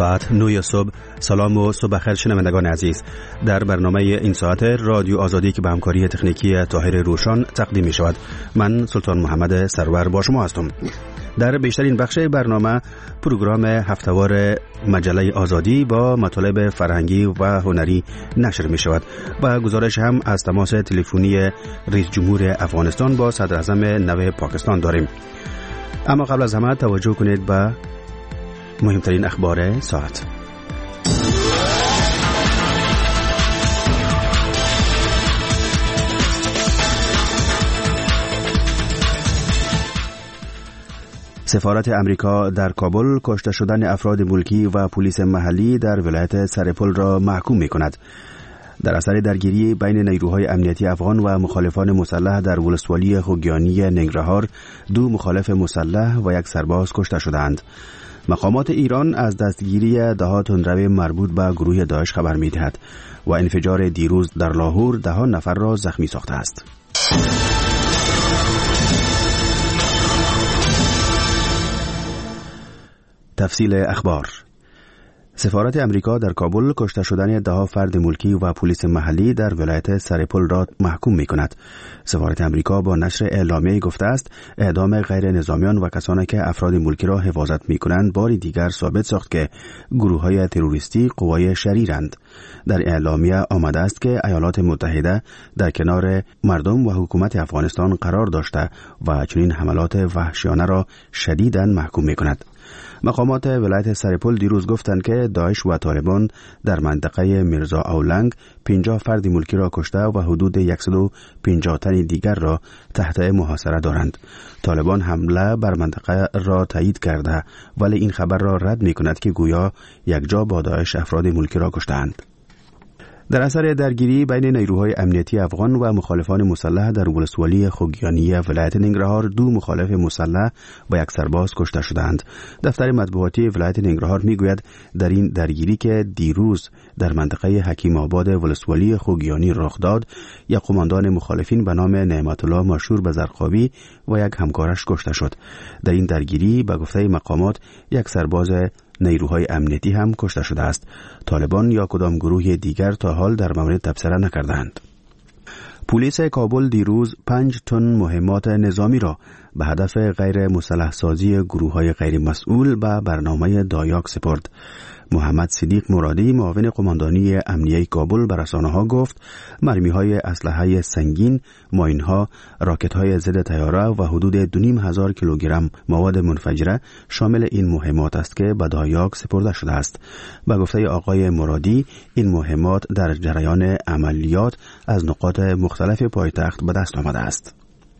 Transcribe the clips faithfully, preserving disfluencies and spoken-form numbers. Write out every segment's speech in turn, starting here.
ساعت نه صبح. سلام و صبح بخیر شنوندگان عزیز. در برنامه این ساعت رادیو آزادی که به همکاری تکنیکی طاهر روشان تقدیم می شود، من سلطان محمد سرور با شما هستم. در بیشترین بخش برنامه پروگرام هفتهوار مجله آزادی با مطالب فرهنگی و هنری نشر می شود و گزارش هم از تماس تلفنی رئیس جمهور افغانستان با صدر اعظم نو پاکستان داریم. اما قبل از همه توجه کنید به مهمترین اخبار ساعت. سفارت امریکا در کابل کشته شدن افراد ملکی و پلیس محلی در ولایت سرپل را محکوم می کند. در اثر درگیری بین نیروهای امنیتی افغان و مخالفان مسلح در ولسوالی خوگیانی ننگرهار، دو مخالف مسلح و یک سرباز کشته شدند. مقامات ایران از دستگیری ده تندرو مربوط به گروه داعش خبر می دهد و انفجار دیروز در لاهور ده نفر را زخمی ساخته است. تفصیل اخبار. سفارت امریکا در کابل کشته شدن ده فرد ملکی و پلیس محلی در ولایت سرپل را محکوم می کند. سفارت امریکا با نشر اعلامیه گفته است اعدام غیر نظامیان و کسانی که افراد ملکی را حفاظت می کنند باری دیگر ثابت ساخت که گروه های تروریستی قوای شریرند. در اعلامیه آمده است که ایالات متحده در کنار مردم و حکومت افغانستان قرار داشته و چنین حملات وحشیانه را شدیداً محکوم می کند. مقامات ولایت سرپل دیروز گفتند که داعش و طالبان در منطقه میرزا اولنگ پنجاه فرد ملکی را کشته و حدود صد و پنجاه تن دیگر را تحت محاصره دارند. طالبان حمله بر منطقه را تایید کرده ولی این خبر را رد می کند که گویا یک جا با داعش افراد ملکی را کشتند. در اثر درگیری بین نیروهای امنیتی افغان و مخالفان مسلح در ولسوالی خوگیانی ولایت ننگرهار، دو مخالف مسلح و یک سرباز کشته شدند. دفتر مطبوعاتی ولایت ننگرهار میگوید در این درگیری که دیروز در منطقه حکیم آباد ولسوالی خوگیانی رخ داد، یک قماندان مخالفین به نام نعمت الله مشهور به زرقاوی و یک همکارش کشته شد. در این درگیری به گفته مقامات یک سرباز نیروهای امنیتی هم کشته شده است. طالبان یا کدام گروه دیگر تا حال در مورد تبصره نکردند. پلیس کابل دیروز پنج تن مهمات نظامی را به هدف غیر مسلح سازی گروه‌های غیر مسئول به برنامه دایاک سپرد. محمد صدیق مرادی معاون قماندانی امنیه کابل به رسانه‌ها گفت مرمی‌های اسلحه سنگین، ماین‌ها، راکت‌های ضد طیاره و حدود دو و نیم هزار کیلوگرم مواد منفجره شامل این مهمات است که به دایاک سپرده شده است. به گفته آقای مرادی این مهمات در جریان عملیات از نقاط مختلف پایتخت به دست آمده است.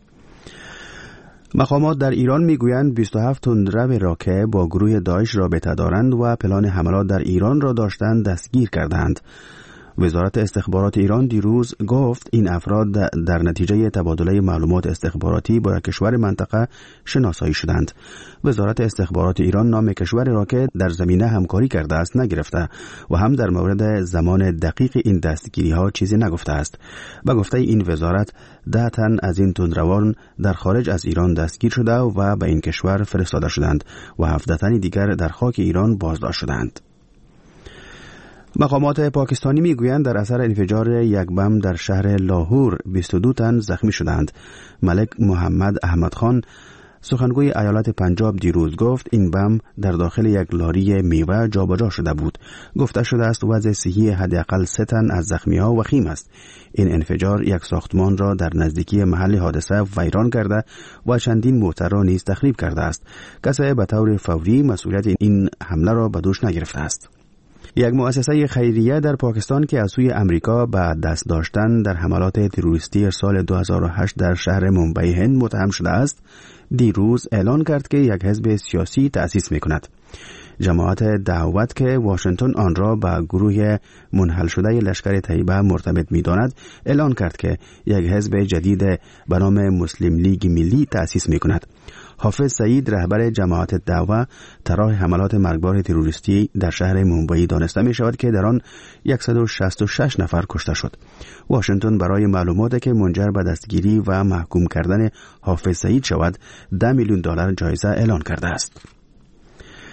مقامات در ایران میگویند بیست و هفت تندرو را که با گروه داعش رابطه دارند و پلان حملات در ایران را داشتند دستگیر کردند. وزارت استخبارات ایران دیروز گفت این افراد در نتیجه تبادله معلومات استخباراتی با کشور منطقه شناسایی شدند. وزارت استخبارات ایران نام کشور را که در زمینه همکاری کرده است نگرفته و هم در مورد زمان دقیق این دستگیری ها چیزی نگفته است. به گفته این وزارت ده تن از این تندروان در خارج از ایران دستگیر شده و به این کشور فرستاده شدند و هفده تن دیگر در خاک ایران بازداشت شدند. مقامات پاکستانی میگویند در اثر انفجار یک بم در شهر لاهور بیست و دو تن زخمی شدند. ملک محمد احمد خان سخنگوی ایالت پنجاب دیروز گفت این بم در داخل یک لاری میوه جابجا شده بود. گفته شده است وضع صحی حداقل سه تن از زخمی‌ها وخیم است. این انفجار یک ساختمان را در نزدیکی محل حادثه ویران کرده و چندین موتر را نیز تخریب کرده است. کسی به طور فوری مسئولیت این حمله را به دوش نگرفته است. یک مؤسسه خیریه در پاکستان که از سوی امریکا به دست داشتن در حملات تروریستی سال دو هزار و هشت در شهر ممبئی هند متهم شده است، دیروز اعلان کرد که یک حزب سیاسی تأسیس می‌کند. جماعت دعوت که واشنگتن آن را به گروه منحل شده لشکر طیبه مرتبط می‌داند، اعلان کرد که یک حزب جدید به نام مسلم لیگ ملی تأسیس می‌کند. حافظ سعید رهبر جماعت دعوه طرح حملات مرگبار تروریستی در شهر ممبئی دانسته می شود که در آن صد و شصت و شش نفر کشته شد. واشنگتن برای معلوماتی که منجر به دستگیری و محکوم کردن حافظ سعید شود ده میلیون دلار جایزه اعلان کرده است.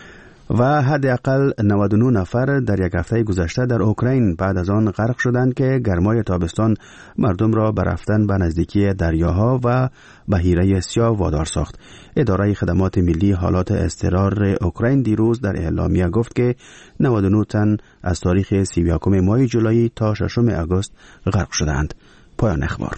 و حداقل نود و نه نفر در یک هفته گذشته در اوکراین بعد از آن غرق شدند که گرمای تابستان مردم را به رفتن به نزدیکی دریاها و بحیره سیاه وادار ساخت. اداره خدمات ملی حالات اضطرار اوکراین دیروز در اعلامیه گفت که نود و نه تن از تاریخ سی و یک ماه جولای تا ششم آگوست غرق شدند. پایان اخبار.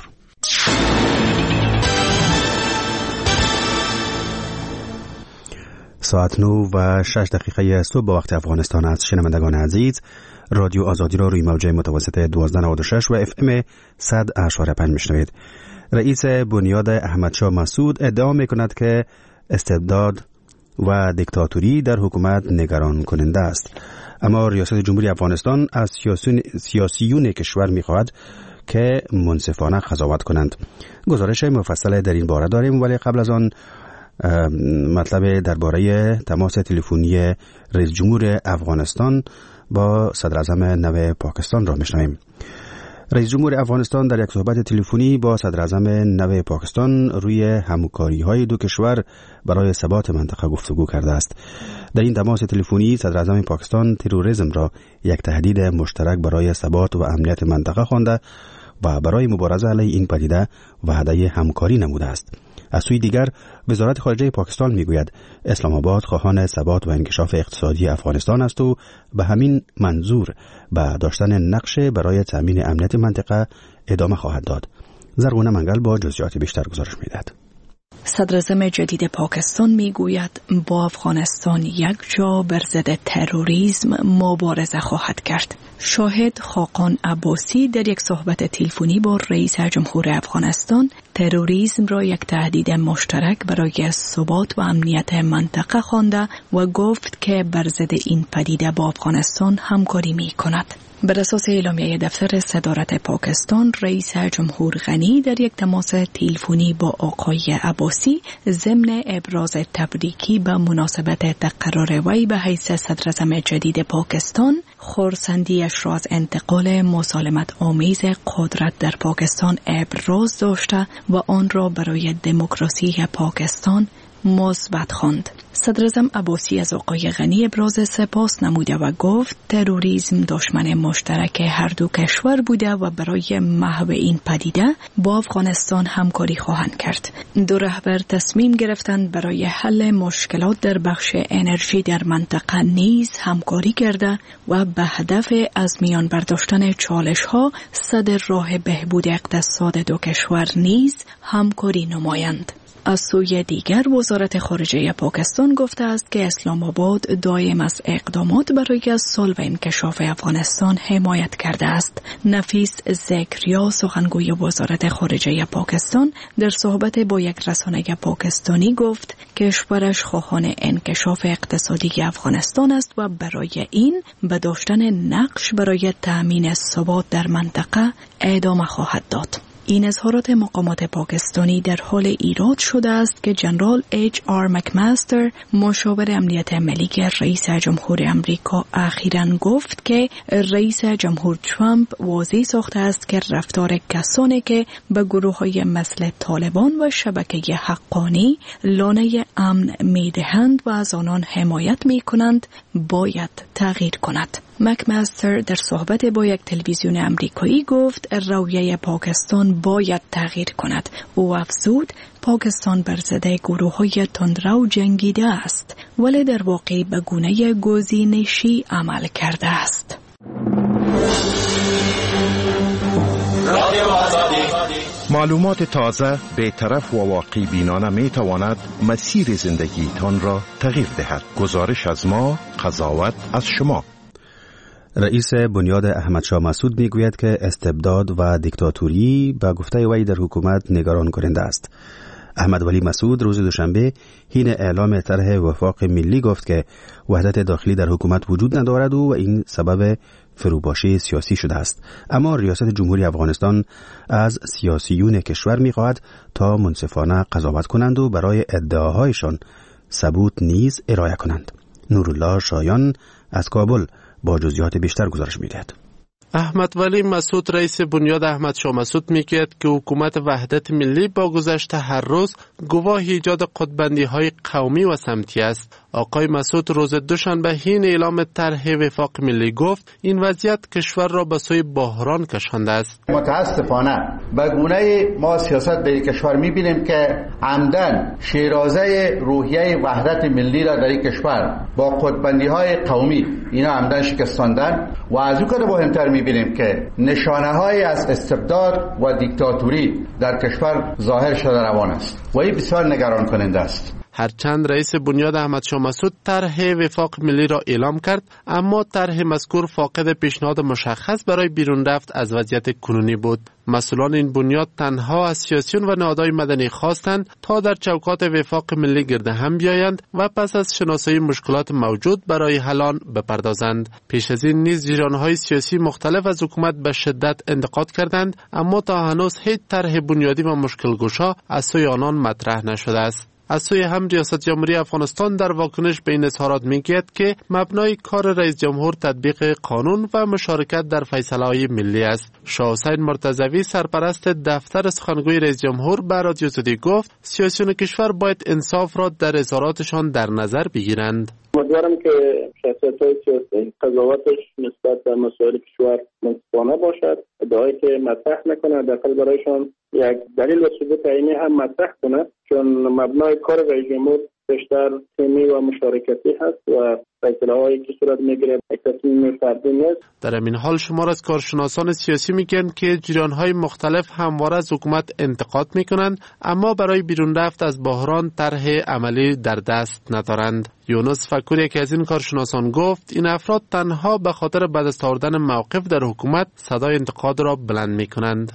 ساعت نو و شش دقیقه صبح با وقت افغانستان است. شنوندگان عزیز، رادیو آزادی را روی موجه متوسط دوازده نود و شش و اف ام صد اشاره پنج میشنوید. رئیس بنیاد احمدشاه مسعود ادعا میکند که استبداد و دیکتاتوری در حکومت نگران کننده است، اما ریاست جمهوری افغانستان از سیاسیون, سیاسیون کشور میخواهد که منصفانه قضاوت کنند. گزارش مفصل در این باره داریم، ولی قبل از آن مطلب درباره تماس تلفنی رئیس جمهور افغانستان با صدر اعظم نو پاکستان را میشنویم. رئیس جمهور افغانستان در یک صحبت تلفنی با صدر اعظم نو پاکستان روی همکاری‌های دو کشور برای ثبات منطقه گفتگو کرده است. در این تماس تلفنی صدر اعظم پاکستان تروریسم را یک تهدید مشترک برای ثبات و امنیت منطقه خوانده و برای مبارزه علیه این پدیده وعده همکاری نموده است. از سوی دیگر وزارت خارجه پاکستان میگوید اسلام آباد خواهان ثبات و انکشاف اقتصادی افغانستان است و به همین منظور به داشتن نقش برای تامین امنیت منطقه ادامه خواهد داد. زرغونه منگل با جزئیات بیشتر گزارش میدهد. صدر اعظم جدید پاکستان میگوید با افغانستان یک جا بر ضد تروریسم مبارزه خواهد کرد. شاهد خاقان عباسی در یک صحبت تلفنی با رئیس جمهور افغانستان تروریسم را یک تهدید مشترک برای ثبات و امنیت منطقه خوانده و گفت که بر ضد این پدیده با افغانستان همکاری می کند. بر اساس اعلامیه دفتر صدارت پاکستان، رئیس جمهور غنی در یک تماس تلفنی با آقای عباسی ضمن ابراز تبریکی به مناسبت تقرر وی به حیث صدر اعظم جدید پاکستان، خرسندیش را از انتقال مسالمت آمیز قدرت در پاکستان ابراز داشته و آن را برای دموکراسی پاکستان مثبت خواند. صدر اعظم عباسی از آقای غنی ابراز سپاس نموده و گفت تروریسم دشمن مشترک هر دو کشور بوده و برای محو این پدیده با افغانستان همکاری خواهند کرد. دو رهبر تصمیم گرفتند برای حل مشکلات در بخش انرژی در منطقه نیز همکاری کرده و به هدف از میان برداشتن چالش ها صدر راه بهبود اقتصاد دو کشور نیز همکاری نمایند. از سوی دیگر وزارت خارجه پاکستان گفته است که اسلام آباد دائم از اقدامات برای صلح و انکشاف افغانستان حمایت کرده است. نفیس ذکریا سخنگوی وزارت خارجه پاکستان در صحبت با یک رسانه پاکستانی گفت که کشورش خواهان انکشاف اقتصادی افغانستان است و برای این به داشتن نقش برای تأمین ثبات در منطقه ادامه خواهد داد. این اظهارات مقامات پاکستانی در حال ایراد شده است که جنرال اچ آر مکماستر مشاور امنیت ملی رئیس جمهور امریکا اخیراً گفت که رئیس جمهور ترامپ واضح ساخته است که رفتار کسانی که به گروه‌های مثل طالبان و شبکه حقانی لانه امن می‌دهند و از آنان حمایت می‌کنند باید تغییر کند. مکماستر در صحبت با یک تلویزیون امریکایی گفت رویه پاکستان باید تغییر کند. او افزود پاکستان بر ضد گروه‌های تندرو جنگیده است ولی در واقع به گونه گزینشی عمل کرده است. معلومات تازه، بی‌طرف و واقع بینانه می تواند مسیر زندگی تان را تغییر دهد. گزارش از ما، قضاوت از شما. رئیس بنیاد احمدشاه مسعود میگوید که استبداد و دیکتاتوری به گفته وی در حکومت نگران کننده است. احمد ولی مسعود روز دوشنبه حین اعلام طرح وفاق ملی گفت که وحدت داخلی در حکومت وجود ندارد و این سبب فروپاشی سیاسی شده است. اما ریاست جمهوری افغانستان از سیاسیون کشور میخواهد تا منصفانه قضاوت کنند و برای ادعاهایشان ثبوت نیز ارائه کنند. نورالله شایان از کابل با جزئیات بیشتر گزارش می‌دهد. احمد ولی مسعود رئیس بنیاد احمدشاه مسعود میگوید که حکومت وحدت ملی با گذشت هر روز گواه ایجاد قطب‌بندی‌های قومی و سمتی است. آقای مسعود روز دوشنبه حین اعلام طرح وفاق ملی گفت این وضعیت کشور را به سوی بحران کشانده است. متاسفانه به گونه ما سیاست در کشور می‌بینیم که عمدن شیرازه روحیه وحدت ملی را در این کشور با خودبندی‌های قومی اینا عمدن شکستاندن و از اون کده مهمتر می‌بینیم که نشانه‌های از استبداد و دیکتاتوری در کشور ظاهر شده روان است و این بسیار نگران کننده است. هرچند رئیس بنیاد احمد شاه مسعود طرح وفاق ملی را اعلام کرد، اما طرح مذکور فاقد پیشنهاد مشخص برای بیرون رفت از وضعیت کنونی بود. مسئولان این بنیاد تنها از سیاسیون و نهادهای مدنی خواستند تا در چوکات وفاق ملی گرد هم بیایند و پس از شناسایی مشکلات موجود برای حل آن بپردازند. پیش از این نیز جریان‌های سیاسی مختلف از حکومت به شدت انتقاد کردند، اما تا هنوز هیچ طرح بنیادی و مشکل گشا از سوی آنان مطرح نشده است. از سوی هم ریاست جمهوری افغانستان در واکنش به این اظهارات میگوید که مبنای کار رئیس جمهور تطبیق قانون و مشارکت در فیصله‌های ملی است. شاه حسین مرتضوی سرپرست دفتر سخنگوی رئیس جمهور به رادیو زدی گفت سیاسیون کشور باید انصاف را در اظهاراتشان در نظر بگیرند. امیدوارم که شخصیت‌های سیاسی قضاوتش نسبت به مسائل کشور منصفانه باشد. ادعایی که مطرح نکنه داخل برایشان یک دلیل و ثبوت عینی هم مطرح کنه، چون مبنای کار رئیس جمهور بیشتر تیمی و مشارکتی هست و فیصله‌هایی که صورت می‌گیره یک تصمیم فردی نیست. در این حال شمار از کارشناسان سیاسی میگن که جریان‌های مختلف همواره از حکومت انتقاد میکنند، اما برای بیرون رفت از بحران طرح عملی در دست ندارند. یونس فکور یکی از این کارشناسان گفت این افراد تنها به خاطر به دست آوردن موقف در حکومت صدای انتقاد را بلند میکنند.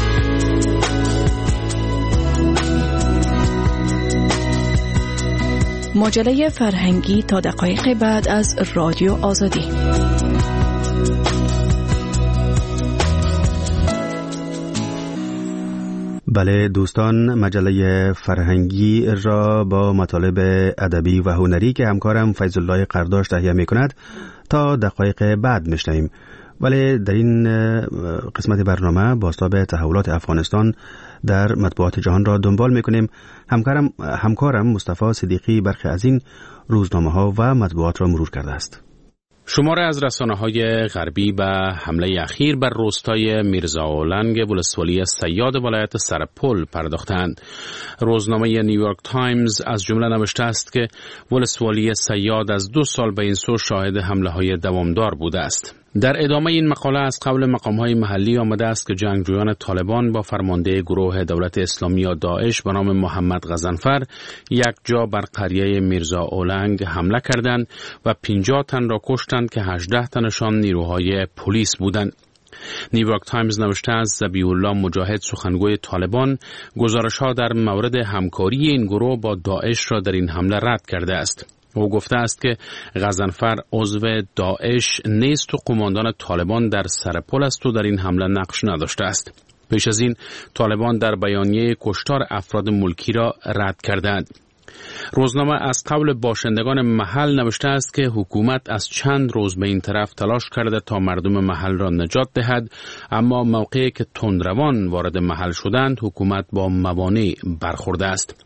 مجله فرهنگی تا دقایق بعد از رادیو آزادی. بله دوستان، مجله فرهنگی را با مطالب ادبی و هنری که همکارم فیض الله قرداش تهیه می کند تا دقایق بعد میشنویم. ولی در این قسمت برنامه بازتاب تحولات افغانستان در مطبوعات جهان را دنبال میکنیم. همکارم همکارم مصطفی صدیقی برخی از این روزنامه ها و مطبوعات را مرور کرده است. شماره از رسانه‌های غربی به حمله اخیر بر روستای میرزاولنگ ولسوالی صیاد ولایت سرپل پرداختند. روزنامه نیویورک تایمز از جمله نوشته است که ولسوالی صیاد از دو سال به این سو شاهد حمله‌های دوامدار بوده است. در ادامه این مقاله از قول مقام‌های محلی آمده است که جنگجویان طالبان با فرمانده گروه دولت اسلامی یا داعش به نام محمد غضنفر یک جا بر قریه میرزاولنگ حمله کردند و پنجاه تن را کشتند که هجده تنشان نیروهای پلیس بودند. نیویورک تایمز نوشته است ذبیح الله مجاهد سخنگوی طالبان گزارش‌ها در مورد همکاری این گروه با داعش را در این حمله رد کرده است. او گفته است که غضنفر عضو داعش نیست و قماندان طالبان در سرپل است و در این حمله نقش نداشته است. پیش از این طالبان در بیانیه کشتار افراد ملکی را رد کردند. روزنامه از قول باشندگان محل نوشته است که حکومت از چند روز به این طرف تلاش کرده تا مردم محل را نجات دهد، اما موقعی که تندروان وارد محل شدند حکومت با موانع برخورده است.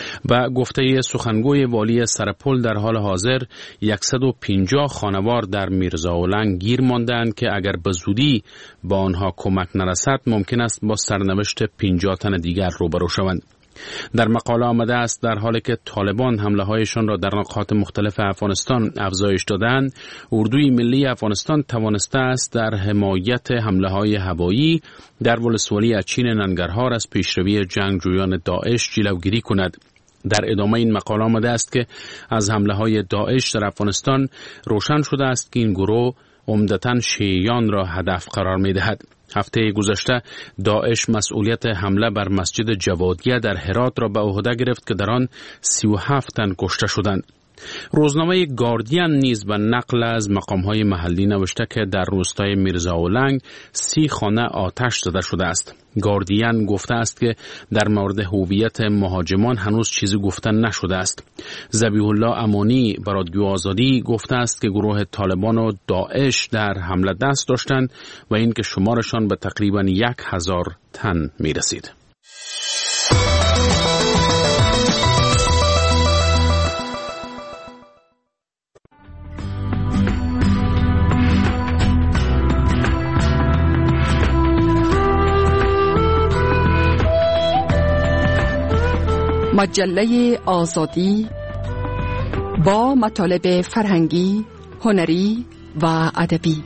و گفته سخنگوی والی سرپل در حال حاضر صد و پنجاه خانوار در میرزاولنگ گیر ماندند که اگر به زودی با آنها کمک نرسد ممکن است با سرنوشت پنجاه تن دیگر روبرو شوند. در مقاله آمده است در حالی که طالبان حمله هایشان را در نقاط مختلف افغانستان افزایش دادند، اردوی ملی افغانستان توانسته است در حمایت حمله های هوایی در ولسوالی اچین ننگرهار از پیشروی جنگجویان داعش جلوگیری کند. در ادامه این مقاله آمده است که از حمله های داعش در افغانستان روشن شده است که این گروه عمدتاً شیعیان را هدف قرار می دهد. هفته گذشته داعش مسئولیت حمله بر مسجد جوادیه در هرات را به عهده گرفت که در آن سی و هفت تن کشته شدند. روزنامه گاردین نیز به نقل از مقام‌های محلی نوشته که در روستای میرزاولنگ سی خانه آتش زده شده است. گاردین گفته است که در مورد هویت مهاجمان هنوز چیزی گفته نشده است. ذبیح الله امانی به رادیو آزادی گفته است که گروه طالبان و داعش در حمله دست داشتند و اینکه شمارشان به تقریباً یک هزار تن می رسید. مجله آزادی با مطالب فرهنگی، هنری و ادبی.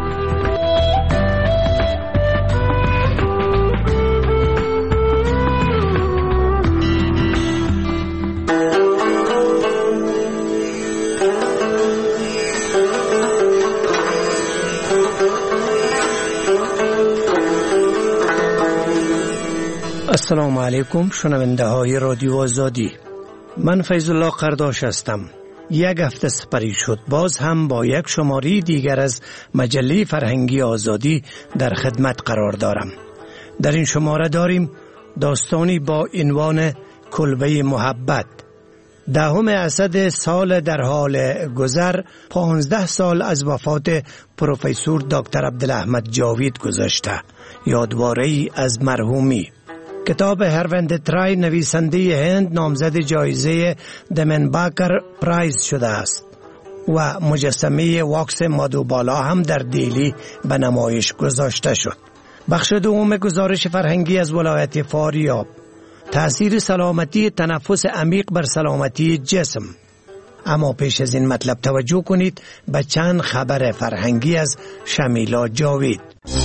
السلام علیکم شنونده های رادیو آزادی. من فیض الله قرداش هستم. یک هفته سپری شد باز هم با یک شماره دیگر از مجله فرهنگی آزادی در خدمت قرار دارم. در این شماره داریم داستانی با عنوان کلبه محبت. دهم اسد سال در حال گذر، پانزده سال از وفات پروفسور دکتر عبدالاحمد جاوید گذشته. یادواره‌ای از مرحومی. کتاب هروند ترای نویسنده هند نامزد جایزه دمنباکر پرایز شده است و مجسمه واکس مادوبالا هم در دیلی به نمایش گذاشته شد. بخش دوم گزارش فرهنگی از ولایت فاریاب. تأثیر سلامتی تنفس عمیق بر سلامتی جسم. اما پیش از این مطلب توجه کنید به چند خبر فرهنگی از شمیلا جاوید.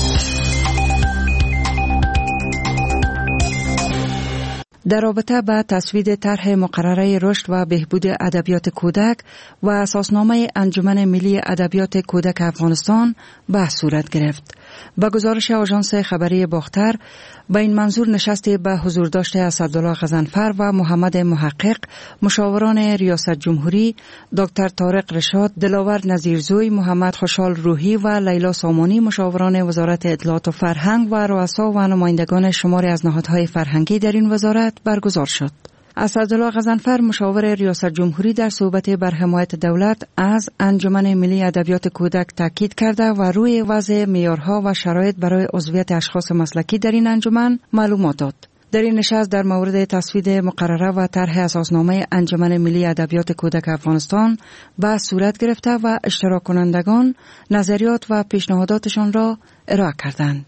در رابطه با تصویب طرح مقرره رشد و بهبود ادبیات کودک و اساسنامه انجمن ملی ادبیات کودک افغانستان بحث صورت گرفت. با گزارش آژانس خبری باختر، با این منظور نشستی به حضور داشته اسدالله غضنفر و محمد محقق، مشاوران ریاست جمهوری، دکتر طارق رشاد، دلاور نظیرزوی، محمد خوشحال روحی و لیلا سامانی، مشاوران وزارت اطلاعات و فرهنگ و رؤسا و نمایندگان شماری از نهادهای فرهنگی در این وزارت برگزار شد. اسدالله غضنفر مشاور ریاست جمهوری در صحبت بر حمایت دولت از انجمن ملی ادبیات کودک تاکید کرده و روی وضع معیارها و شرایط برای عضویت اشخاص مسلکی در این انجمن معلومات داد. در این نشست در مورد تصویب مقرره و طرح اساسنامه انجمن ملی ادبیات کودک افغانستان بحث صورت گرفته و اشتراک کنندگان نظریات و پیشنهاداتشان را ارائه کردند.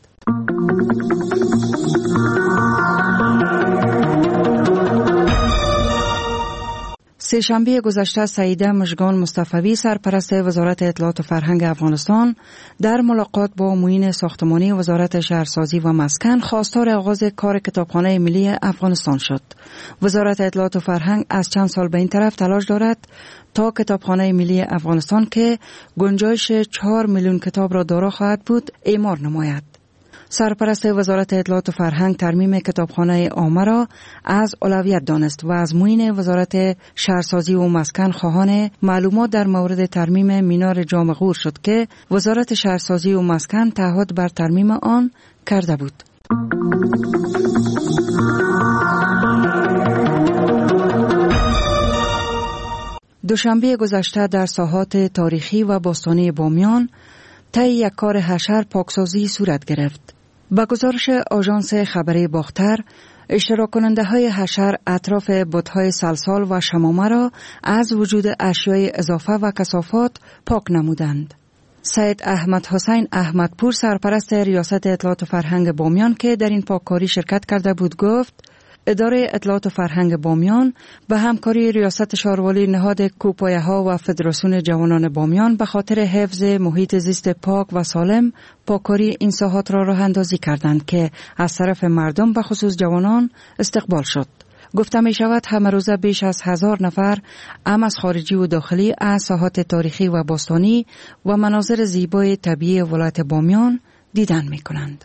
سه‌شنبه گذشته سعیده مژگان مصطفی، سرپرست وزارت اطلاعات و فرهنگ افغانستان، در ملاقات با معین ساختمانی وزارت شهرسازی و مسکن خواستار آغاز کار کتابخانه ملی افغانستان شد. وزارت اطلاعات و فرهنگ از چند سال به این طرف تلاش دارد تا کتابخانه ملی افغانستان که گنجایش چهار میلیون کتاب را دارا خواهد بود اعمار نماید. سرپرست وزارت اطلاعات و فرهنگ ترمیم کتابخانه عامه را از اولویت دانست و از معین وزارت شهرسازی و مسکن خواهان معلومات در مورد ترمیم مینار جام غور شد که وزارت شهرسازی و مسکن تعهد بر ترمیم آن کرده بود. دوشنبه گذشته در ساحات تاریخی و باستانی بامیان طی یک کار حشر پاکسازی صورت گرفت. با گزارش آژانس خبری باختر، اشتراک کننده های حشر اطراف بت‌های سلسال و شمامه را از وجود اشیای اضافه و کثافات پاک نمودند. سید احمد حسین احمدپور، سرپرست ریاست اطلاعات و فرهنگ بامیان که در این پاککاری شرکت کرده بود، گفت اداره اطلاعات و فرهنگ بامیان به همکاری ریاست شاروالی نهاد کوپایه ها و فدراسیون جوانان بامیان به خاطر حفظ محیط زیست پاک و سالم پاککاری این ساحات را راه اندازی کردند که از طرف مردم به خصوص جوانان استقبال شد. گفته می شود همه روزه بیش از هزار نفر هم از خارجی و داخلی از ساحات تاریخی و باستانی و مناظر زیبای طبیعی ولایت بامیان دیدن می کنند.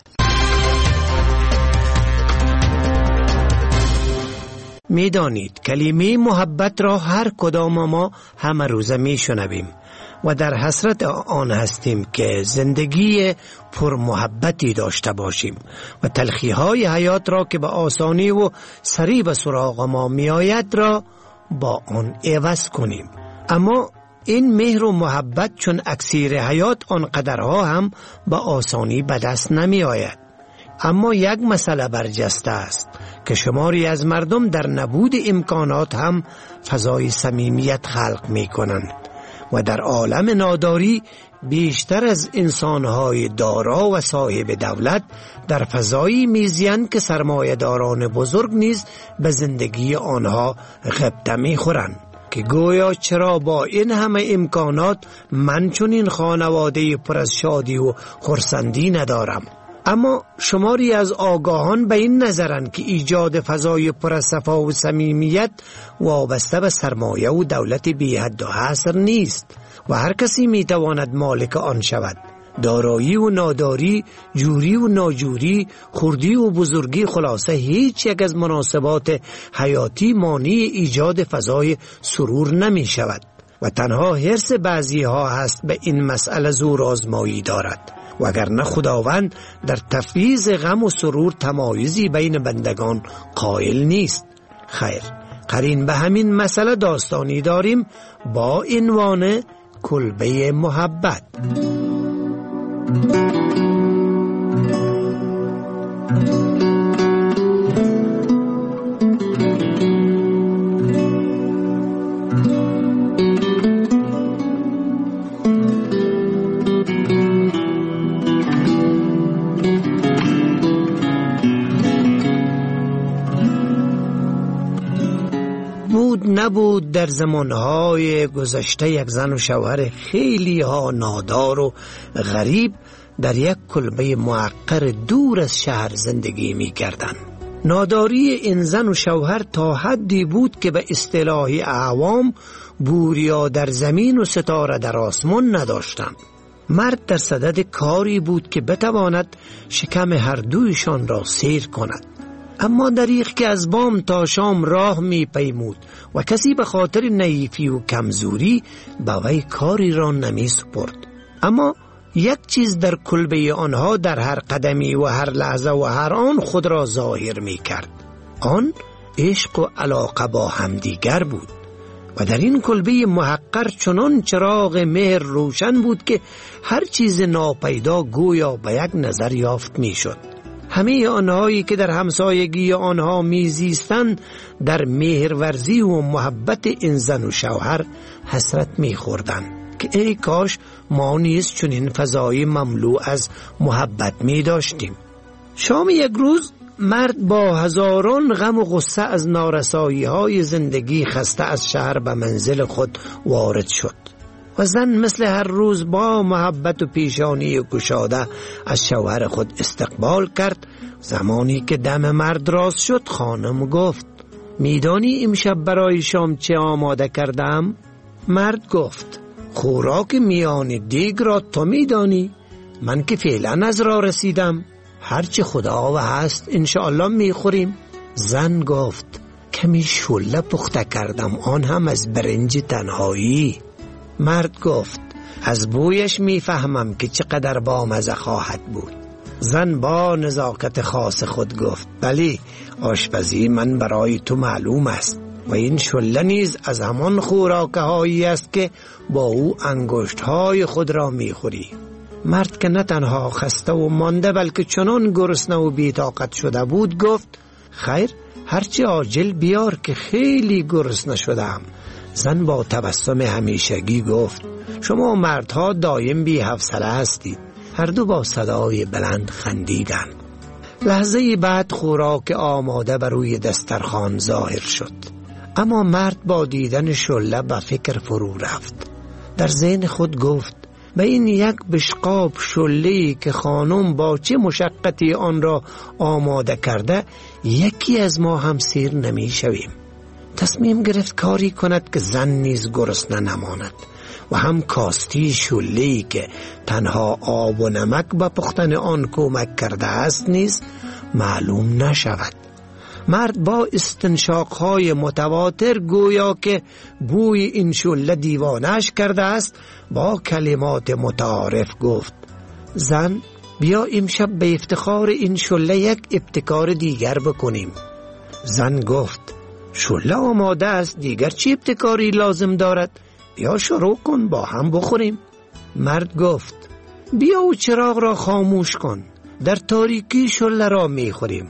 می دانید کلمه محبت را هر کدام ما همه روزه می شنویم و در حسرت آن هستیم که زندگی پر محبتی داشته باشیم و تلخی های حیات را که به آسانی و سریع به سراغ ما می آید را با آن عوض کنیم. اما این مهر و محبت چون اکسیر حیات آنقدرها هم به آسانی به دست نمی آید. اما یک مسئله برجسته است که شماری از مردم در نبود امکانات هم فضای صمیمیت خلق می کنند و در عالم ناداری بیشتر از انسانهای دارا و صاحب دولت در فضایی میزیند که سرمایه‌داران بزرگ نیز به زندگی آنها غبطه میخورند که گویا چرا با این همه امکانات من چون این خانواده پر از شادی و خرسندی ندارم. اما شماری از آگاهان به این نظرند که ایجاد فضای پر از صفا و صمیمیت وابسته به سرمایه و دولت بی حد و حصر نیست و هر کسی میتواند مالک آن شود. دارایی و ناداری، جوری و ناجوری، خردی و بزرگی، خلاصه هیچ یک از مناسبات حیاتی مانع ایجاد فضای سرور نمی شود و تنها حرص بعضی ها هست به این مسئله زور آزمایی دارد، وگرنه خداوند در تفویض غم و سرور تمایزی بین بندگان قائل نیست. خیر، قرین به همین مسئله داستانی داریم با عنوان کلبه محبت. نبود در زمانهای گذشته یک زن و شوهر خیلی ها نادار و غریب در یک کلبه معقر دور از شهر زندگی می کردند. ناداری این زن و شوهر تا حدی بود که به اصطلاح عوام بوریا در زمین و ستاره در آسمان نداشتند. مرد در صدد کاری بود که بتواند شکم هر دویشان را سیر کند، اما دریغ که از بام تا شام راه می پیمود و کسی به خاطر نحیفی و کمزوری به وی کاری را نمی سپرد. اما یک چیز در کلبه آنها در هر قدمی و هر لحظه و هر آن خود را ظاهر می کرد. آن عشق و علاقه با همدیگر بود و در این کلبه محقر چنان چراغ مهر روشن بود که هر چیز ناپیدا گویا به یک نظر یافت می شد. همه آنهایی که در همسایگی آنها میزیستند در مهرورزی و محبت این زن و شوهر حسرت می‌خوردند که ای کاش ما نیز چنین فضای مملو از محبت می داشتیم. شام یک روز مرد با هزاران غم و غصه از نارسایی های زندگی خسته از شهر به منزل خود وارد شد و زن مثل هر روز با محبت و پیشانی گشاده از شوهر خود استقبال کرد. زمانی که دم مرد راست شد خانم گفت میدانی امشب برای شام چه آماده کردم؟ مرد گفت خوراک میان دیگ را تو میدانی، من که فعلا از راه رسیدم، هرچی خدا و هست انشاءالله میخوریم. زن گفت کمی شله پخته کردم، آن هم از برنج تنهایی. مرد گفت از بویش میفهمم که چقدر بامزه خواهد بود. زن با نزاکت خاص خود گفت بلی، آشپزی من برای تو معلوم است و این شله نیز از همان خوراکه هایی است که با او انگشت های خود را میخوری. مرد که نه تنها خسته و مانده بلکه چنان گرسنه و بی‌طاقت شده بود گفت خیر، هرچی عاجل بیار که خیلی گرسنه شدم. زن با تبسم همیشگی گفت شما مردها دایم بی حوصله هستید. هر دو با صدای بلند خندیدند. لحظه بعد خوراک آماده بر روی دسترخوان ظاهر شد، اما مرد با دیدن شله به فکر فرو رفت. در ذهن خود گفت به این یک بشقاب شله‌ای که خانم با چه مشقتی آن را آماده کرده یکی از ما هم سیر نمی شویم. تصمیم گرفت کاری کند که زن نیز گرسنه نماند و هم کاستی شله‌ای که تنها آب و نمک به پختن آن کمک کرده است نیز معلوم نشود. مرد با استنشاق‌های متواتر گویا که بوی این شله دیوانش کرده است با کلمات متعارف گفت زن بیا امشب به افتخار این شله یک ابتکار دیگر بکنیم. زن گفت شله آماده است، دیگر چی ابتکاری لازم دارد؟ بیا شروع کن با هم بخوریم. مرد گفت بیا و چراغ را خاموش کن، در تاریکی شله را میخوریم.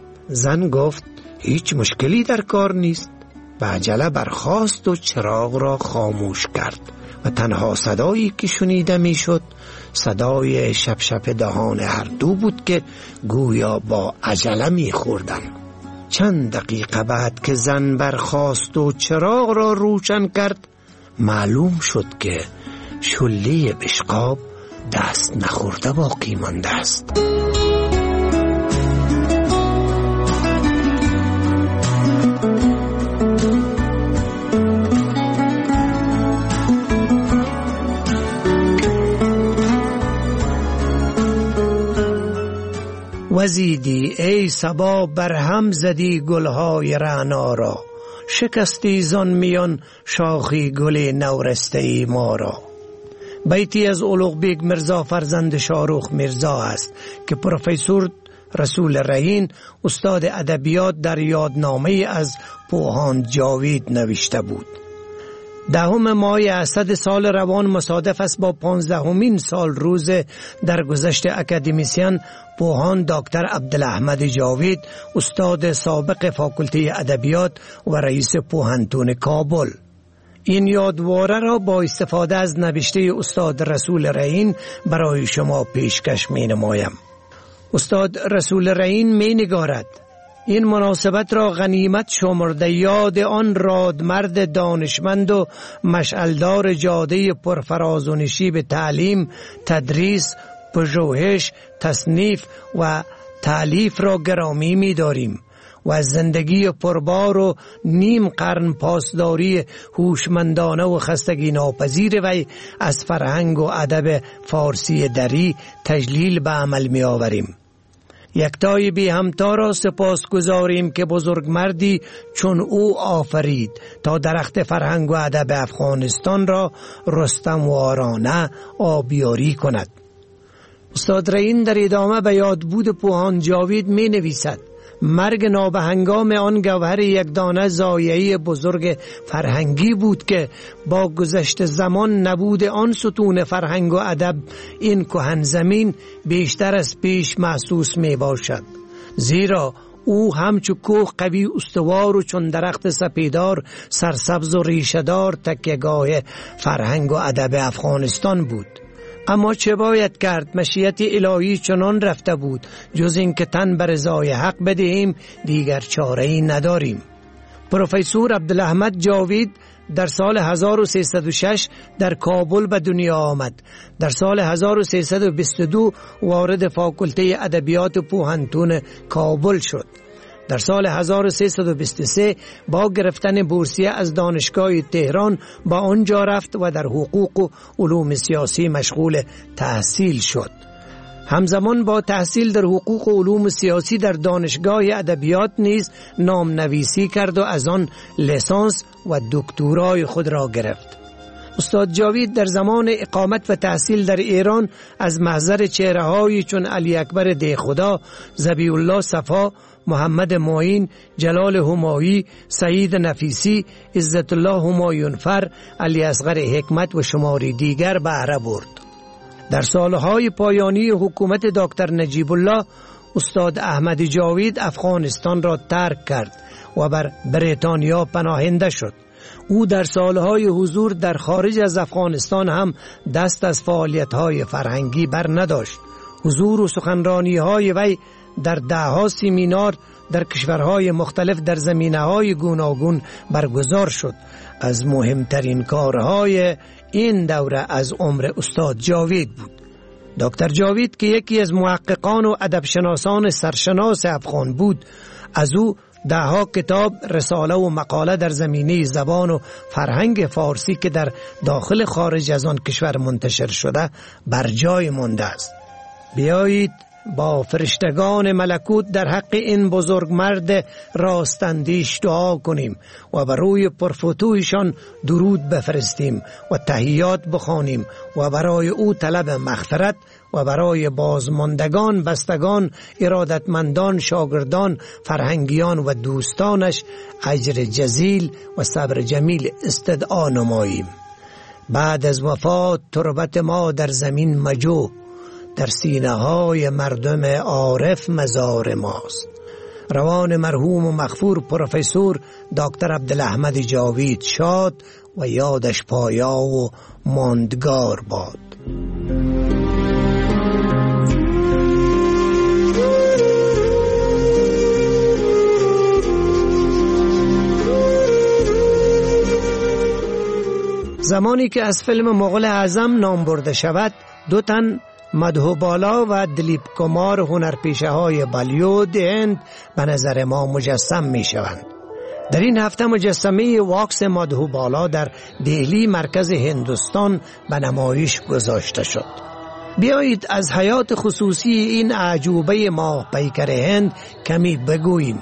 زن گفت هیچ مشکلی در کار نیست. به عجله برخاست و چراغ را خاموش کرد و تنها صدایی که شنیده می شد صدای شپ شپ دهان هر دو بود که گویا با عجله می خوردن. چند دقیقه بعد که زن برخاست و چراغ را روشن کرد معلوم شد که شله بشقاب دست نخورده باقی مانده است. وزیدی ای صبا برهم زدی گلهای رعنا را، شکستی زان میان شاخی گل نورسته ای ما را. بیتی از اولوق بیگ مرزا فرزند شاروخ مرزا است که پروفسور رسول رهین استاد ادبیات در یادنامه از پوهان جاوید نوشته بود. دهم ماه اسد سال روان مصادف است با پانزدهمین سال روز درگذشت اکادمیسین پوهان دکتر عبدالاحمد جاوید استاد سابق فاکولته ادبیات و رئیس پوهنتون کابل. این یادواره را با استفاده از نوشته استاد رسول رهین برای شما پیشکش می نمایم. استاد رسول رهین می نگارد: این مناسبت را غنیمت شمرده یاد آن رادمرد دانشمند و مشعلدار جاده پرفراز و نشیب تعلیم، تدریس، پژوهش، تصنیف و تالیف را گرامی می داریم و از زندگی پربار و نیم قرن پاسداری هوشمندانه و خستگی ناپذیر وی از فرهنگ و ادب فارسی دری تجلیل به عمل می آوریم. یکتای بی همتا را سپاس گذاریم که بزرگ مردی چون او آفرید تا درخت فرهنگ و ادب افغانستان را رستموارانه آبیاری کند. استاد رهین در ادامه به یادبود پوهان جاوید می نویسد: مرگ نابهنگام آن گوهر یک دانه ضایعه بزرگ فرهنگی بود که با گذشت زمان نبود آن ستون فرهنگ و ادب این کهن زمین بیشتر از پیش محسوس می باشد، زیرا او همچو کوه قوی استوار و چون درخت سپیدار سرسبز و ریشه‌دار تکیهگاه فرهنگ و ادب افغانستان بود. اما چه باید کرد؟ مشیت الهی چنان رفته بود، جز این که تن بر رضای حق بدهیم دیگر چاره‌ای نداریم. پروفسور عبدالاحمد جاوید در سال هزار و سیصد و شش در کابل به دنیا آمد. در سال هزار و سیصد و بیست و دو وارد فاکولته ادبیات پوهنتون کابل شد. در سال هزار و سیصد و بیست و سه با گرفتن بورسیه از دانشگاه تهران با آنجا رفت و در حقوق و علوم سیاسی مشغول تحصیل شد. همزمان با تحصیل در حقوق و علوم سیاسی در دانشگاه ادبیات نیز نام نویسی کرد و از آن لیسانس و دکترای خود را گرفت. استاد جاوید در زمان اقامت و تحصیل در ایران از محضر چهره‌هایی چون علی اکبر دیخدا، ذبیح الله صفا، محمد معین، جلال همایی، سعید نفیسی، عزت الله همایونفر، علی اصغر حکمت و شماری دیگر بهره برد. در سالهای پایانی حکومت دکتر نجیب الله استاد احمد جاوید افغانستان را ترک کرد و بر بریتانیا پناهنده شد. او در سالهای حضور در خارج از افغانستان هم دست از فعالیت‌های فرهنگی بر نداشت. حضور و سخنرانی‌های وی در ده‌ها سمینار در کشورهای مختلف در زمینه‌های گوناگون برگزار شد. از مهمترین کارهای این دوره از عمر استاد جاوید بود. دکتر جاوید که یکی از محققان و ادبشناسان سرشناس افغان بود، از او ده‌ها کتاب، رساله و مقاله در زمینه زبان و فرهنگ فارسی که در داخل خارج از آن کشور منتشر شده بر جای مانده است. بیایید با فرشتگان ملکوت در حق این بزرگ مرد راستندیش دعا کنیم و بر روی پرفتویشان درود بفرستیم و تحیات بخوانیم و برای او طلب مغفرت و برای بازماندگان، بستگان، ارادتمندان، شاگردان، فرهنگیان و دوستانش اجر جزیل و صبر جمیل استدعا نماییم. بعد از وفات تربت ما در زمین مجو، در سینه های مردم عارف مزار ماست. روان مرحوم و مغفور پروفسور دکتر عبدالاحمد جاوید شاد و یادش پایا و ماندگار باد. زمانی که از فیلم مغول اعظم نام برده شود، دو تن مدهوبالا و دلیپ کمار هنرپیشه های بالیوود هند به نظر ما مجسم می شوند. در این هفته مجسمه واکس مدهوبالا در دهلی مرکز هندوستان به نمایش گذاشته شد. بیایید از حیات خصوصی این اعجوبه ماه پیکر هند کمی بگوییم.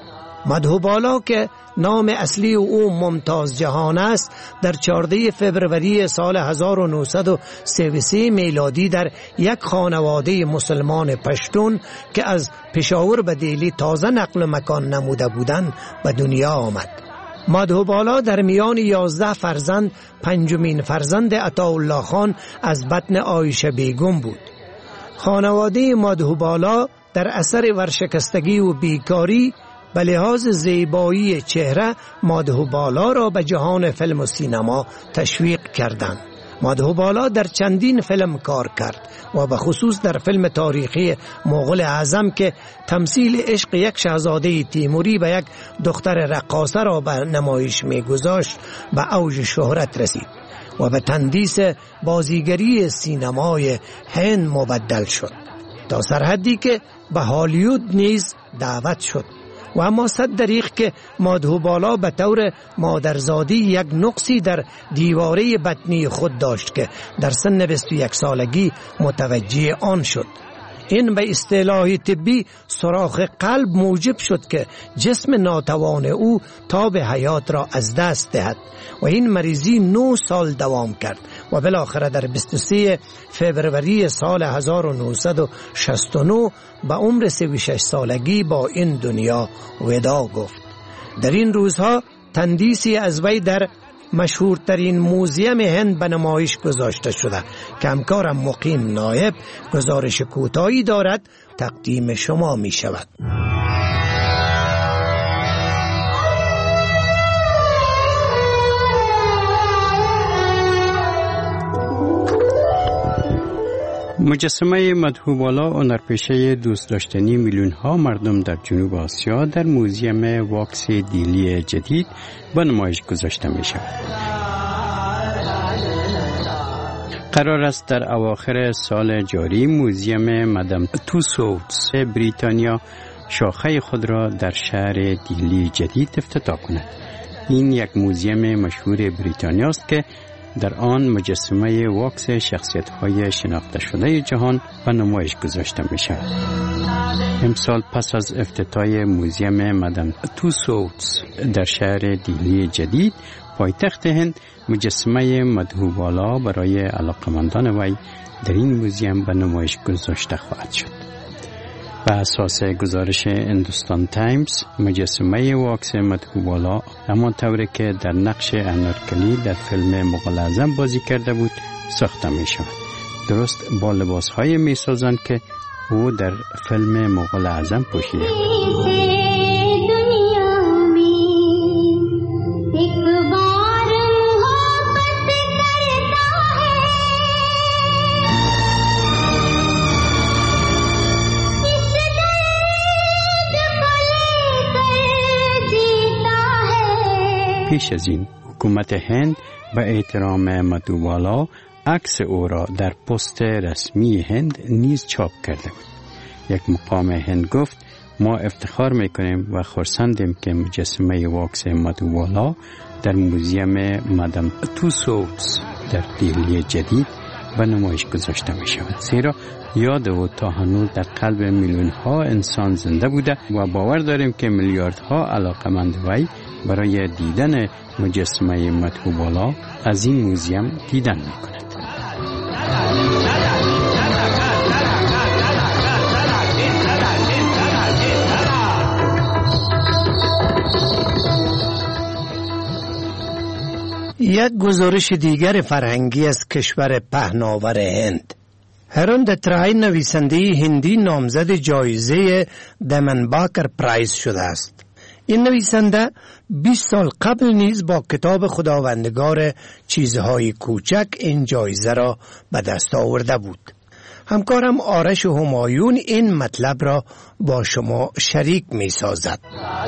مدهوبالا که نام اصلی او ممتاز جهان است، در چهاردهم فوریه سال هزار و نهصد و سی و سه میلادی در یک خانواده مسلمان پشتون که از پشاور به دهلی تازه نقل مکان نموده بودند به دنیا آمد. مدهوبالا در میان یازده فرزند پنجمین فرزند عطاالله خان از بطن عایشه بیگم بود. خانواده مدهوبالا در اثر ورشکستگی و بیکاری به لحاظ زیبایی چهره مدهوبالا را به جهان فیلم و سینما تشویق کردند. مدهوبالا در چندین فیلم کار کرد و به خصوص در فیلم تاریخی مغول اعظم که تمثیل عشق یک شاهزاده تیموری به یک دختر رقاصه را به نمایش می‌گذاشت به اوج شهرت رسید و به تندیس بازیگری سینمای هند مبدل شد، تا سرحدی که به هالیوود نیز دعوت شد. و اما صد دریغ که مدهوبالا به طور مادرزادی یک نقصی در دیواره بطنی خود داشت که در سن بیست و یک سالگی متوجه آن شد. این به اصطلاح طبی سوراخ قلب موجب شد که جسم ناتوان او تاب حیات را از دست دهد و این مریضی نه سال دوام کرد و بالاخره در بیست و سوم فوریه سال هزار و نهصد و شصت و نه به عمر سی و شش سالگی با این دنیا وداع گفت. در این روزها تندیسی از وی در مشهورترین موزیم هند به نمایش گذاشته شده که همکارم مقیم نایب گزارش کوتاهی دارد تقدیم شما می شود. مجسمه مدهوبالا هنرپیشه دوست داشتنی میلیون ها مردم در جنوب آسیا در موزیم واکس دهلی جدید به نمایش گذاشته می شود. قرار است در اواخر سال جاری موزیم مدام توسوتس بریتانیا شاخه خود را در شهر دهلی جدید افتتاح کند. این یک موزیم مشهور بریتانیا است که در آن مجسمه واکس شخصیت‌های شناخته شده جهان به نمایش گذاشته می شود. امسال پس از افتتاح موزیم مدام توسوتس در شهر دهلی جدید پایتخت هند، مجسمه مدهوبالا برای علاقمندان وی در این موزیم به نمایش گذاشته خواهد شد. به اساس گزارش هندوستان تایمز، مجسمه واکس مدهوبالا همان طوری که در نقش انارکلی در فیلم مغول اعظم بازی کرده بود ساخته می شود. درست با لباس های می سازند که او در فیلم مغول اعظم پوشیده بود. پیش از این حکومت هند به احترام مدهوبالا عکس او را در پست رسمی هند نیز چاپ کرده بود. یک مقام هند گفت ما افتخار میکنیم و خرسندیم که مجسمه واکس مدهوبالا در موزیم مدام توسوتس در دهلی جدید به نمایش گذاشته می شود، زیرا یاد او تا هنوز در قلب میلیون ها انسان زنده بوده و باور داریم که میلیاردها علاقمند وی برای دیدن مجسمه مدهوبالا از این موزیم دیدن می کند. یک گزارش دیگر فرهنگی از کشور پهناور هند. اروندتی رای نویسنده هندی نامزد جایزه دمن باکر پرایز شده است. این نویسنده بیست سال قبل نیز با کتاب خداوندگار چیزهای کوچک این جایزه را به دست آورده بود. همکارم آرش همایون این مطلب را با شما شریک می سازد.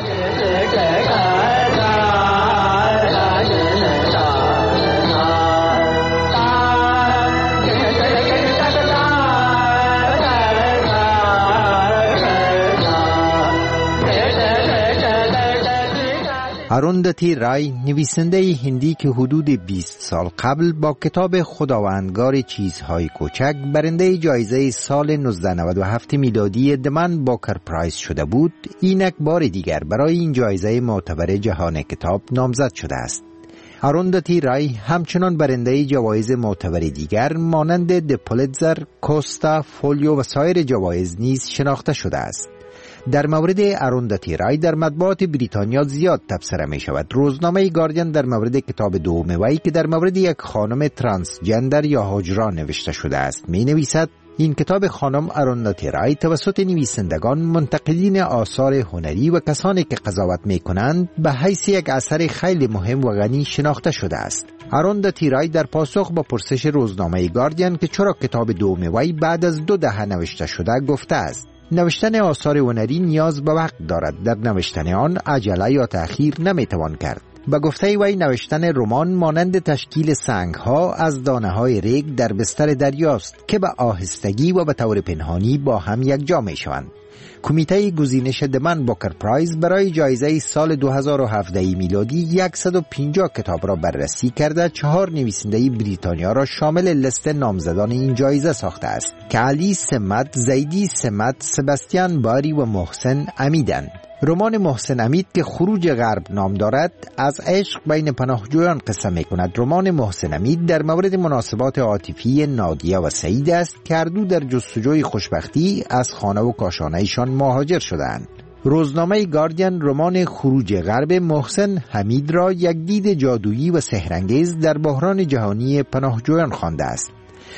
اروندتی رای نویسنده هندی که حدود بیست سال قبل با کتاب خداوندگار چیزهای کوچک برنده جایزه سال نوزده نود و هفت میلادی دمن باکر پرایز شده بود، اینک بار دیگر برای این جایزه معتبر جهان کتاب نامزد شده است. اروندتی رای همچنان برنده جوایز معتبر دیگر مانند د پولیتزر، کوستا، فولیو و سایر جوایز نیز شناخته شده است. در مورد اروندتی رای در مطبوعات بریتانیا زیاد تبصره می شود. روزنامه گاردین در مورد کتاب دوم وی که در مورد یک خانم ترانسجندر یا حجرا نوشته شده است می نویسد: این کتاب خانم اروندتی رای توسط نویسندگان، منتقدین آثار هنری و کسانی که قضاوت می کنند به حیث یک اثر خیلی مهم و غنی شناخته شده است. اروندتی رای در پاسخ با پرسش روزنامه گاردین که چرا کتاب دوم وی بعد از دو دهه نوشته شده گفته است: نوشتن آثار هنری نیاز به وقت دارد. در نوشتن آن عجله یا تأخیر نمیتوان کرد. به گفته وی نوشتن رمان مانند تشکیل سنگها از دانه‌های ریگ در بستر دریاست که به آهستگی و به طور پنهانی با هم یکجا میشوند. کمیته گزینش دمن باکر پرایز برای جایزه سال دو هزار و هفده میلادی صد و پنجاه کتاب را بررسی کرده چهار نویسنده بریتانیا را شامل لیست نامزدان این جایزه ساخته است که علی سمت، زیدی سمت، سباستیان باری و محسن امیدند. رمان محسن امید که خروج غرب نام دارد از عشق بین پناهجویان قصه می کند. رمان محسن امید در مورد مناسبات عاطفی نادیه و سعید است که هر دو در جستجوی خوشبختی از خانه و کاشانه‌شان مهاجر شدند. روزنامه گاردین رمان خروج غرب محسن حمید را یک دید جادویی و سحرانگیز در بحران جهانی پناهجویان خوانده است.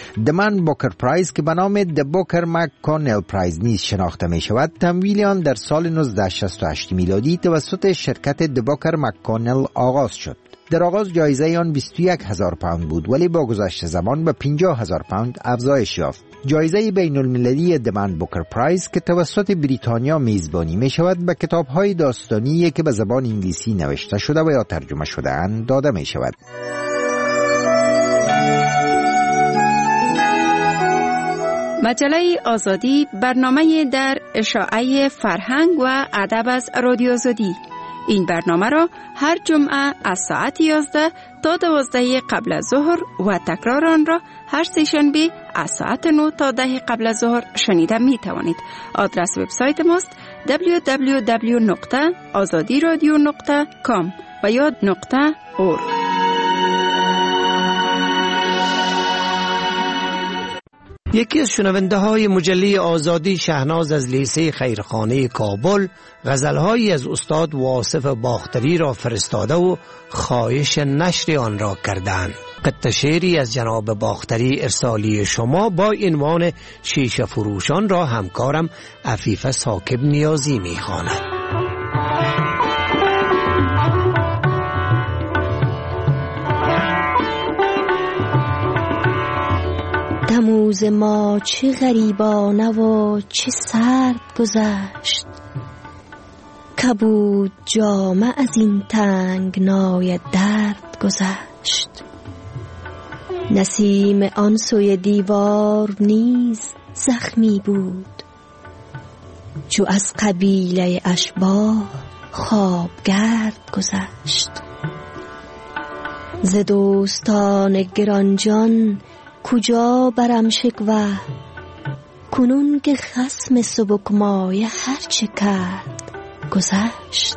دمن باکر پرایز که به نام د بوکر مک‌کانل پرایز نیز شناخته می شود، تمویل آن در سال نوزده شصت و هشت میلادی توسط شرکت د بوکر مک‌کانل آغاز شد. در آغاز جایزه آن بیست و یک هزار پوند بود ولی با گذشت زمان به پنجاه هزار پوند افزایش یافت. جایزه بین المللی دمن باکر پرایز که توسط بریتانیا میزبانی می شود به کتاب‌های داستانی که به زبان انگلیسی نوشته شده و یا ترجمه شده اند داده می شود. مجله آزادی برنامه در اشاعه فرهنگ و ادب از رادیو آزادی. این برنامه را هر جمعه از ساعت یازده تا دوازده قبل از ظهر و تکرار آن را هر سه شنبه از ساعت نه تا ده قبل از ظهر شنیده می توانید. آدرس وبسایت ماست دبلیو دبلیو دبلیو نقطه آزادی رادیو نقطه کام و یا نقطه اور. یکی از شنونده های مجله آزادی، شهناز از لیسه خیرخانه کابل، غزلهایی از استاد واصف باختری را فرستاده و خواهش نشر آن را کردند. قطعه شعری از جناب باختری ارسالی شما با عنوان شیشه فروشان را همکارم عفیفه ثاقب نیازی می‌خواند. تموز ما چه غریبانه و چه سرد گذشت، کبود جامه از این تنگنای درد گذشت. نسیم آن سوی دیوار نیز زخمی بود، چو از قبیله اشباح خوابگرد گذشت. ز دوستان گرانجان کجا برم شکوه، کنون که خصم سبکمایه هرچه کرد گذشت.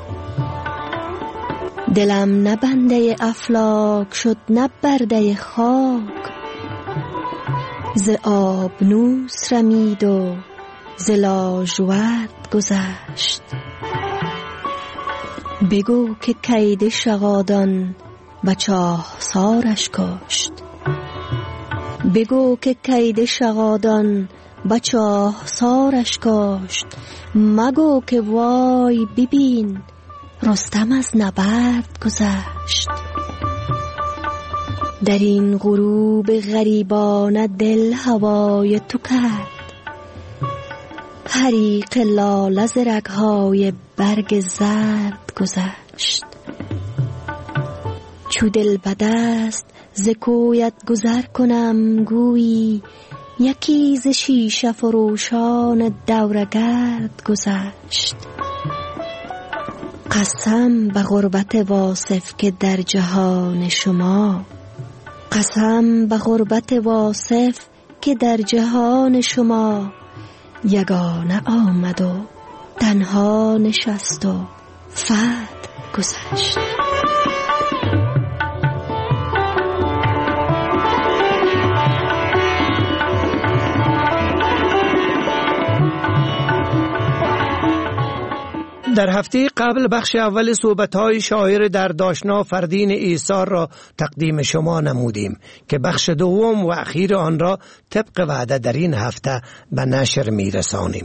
دلم نه بنده افلاک شد نه برده خاک، ز آبنوس رمید و ز لاژورد گذشت. بگو که کید شغادان و چاهسارش کشت، بگو که کید شغادان بچاه سارش کاشت، مگو که وای ببین رستم از نبرد گذشت. در این غروب غریبانه دل هوای تو کرد، حریق لاله ز رگ‌های برگ زرد گذشت. چو دل به دست ز کویت گذر کنم گویی، یکی ز شیشه فروشان دورگرد گذشت. قسم به غربت واصف که در جهان شما، قسم به غربت واصف که در جهان شما، یگانه آمد و تنها نشست و فرد گذشت. در هفته قبل بخش اول صحبت‌های شاعر در داشنا فردین ایثار را تقدیم شما نمودیم که بخش دوم و اخیر آن را طبق وعده در این هفته به نشر می‌رسانیم.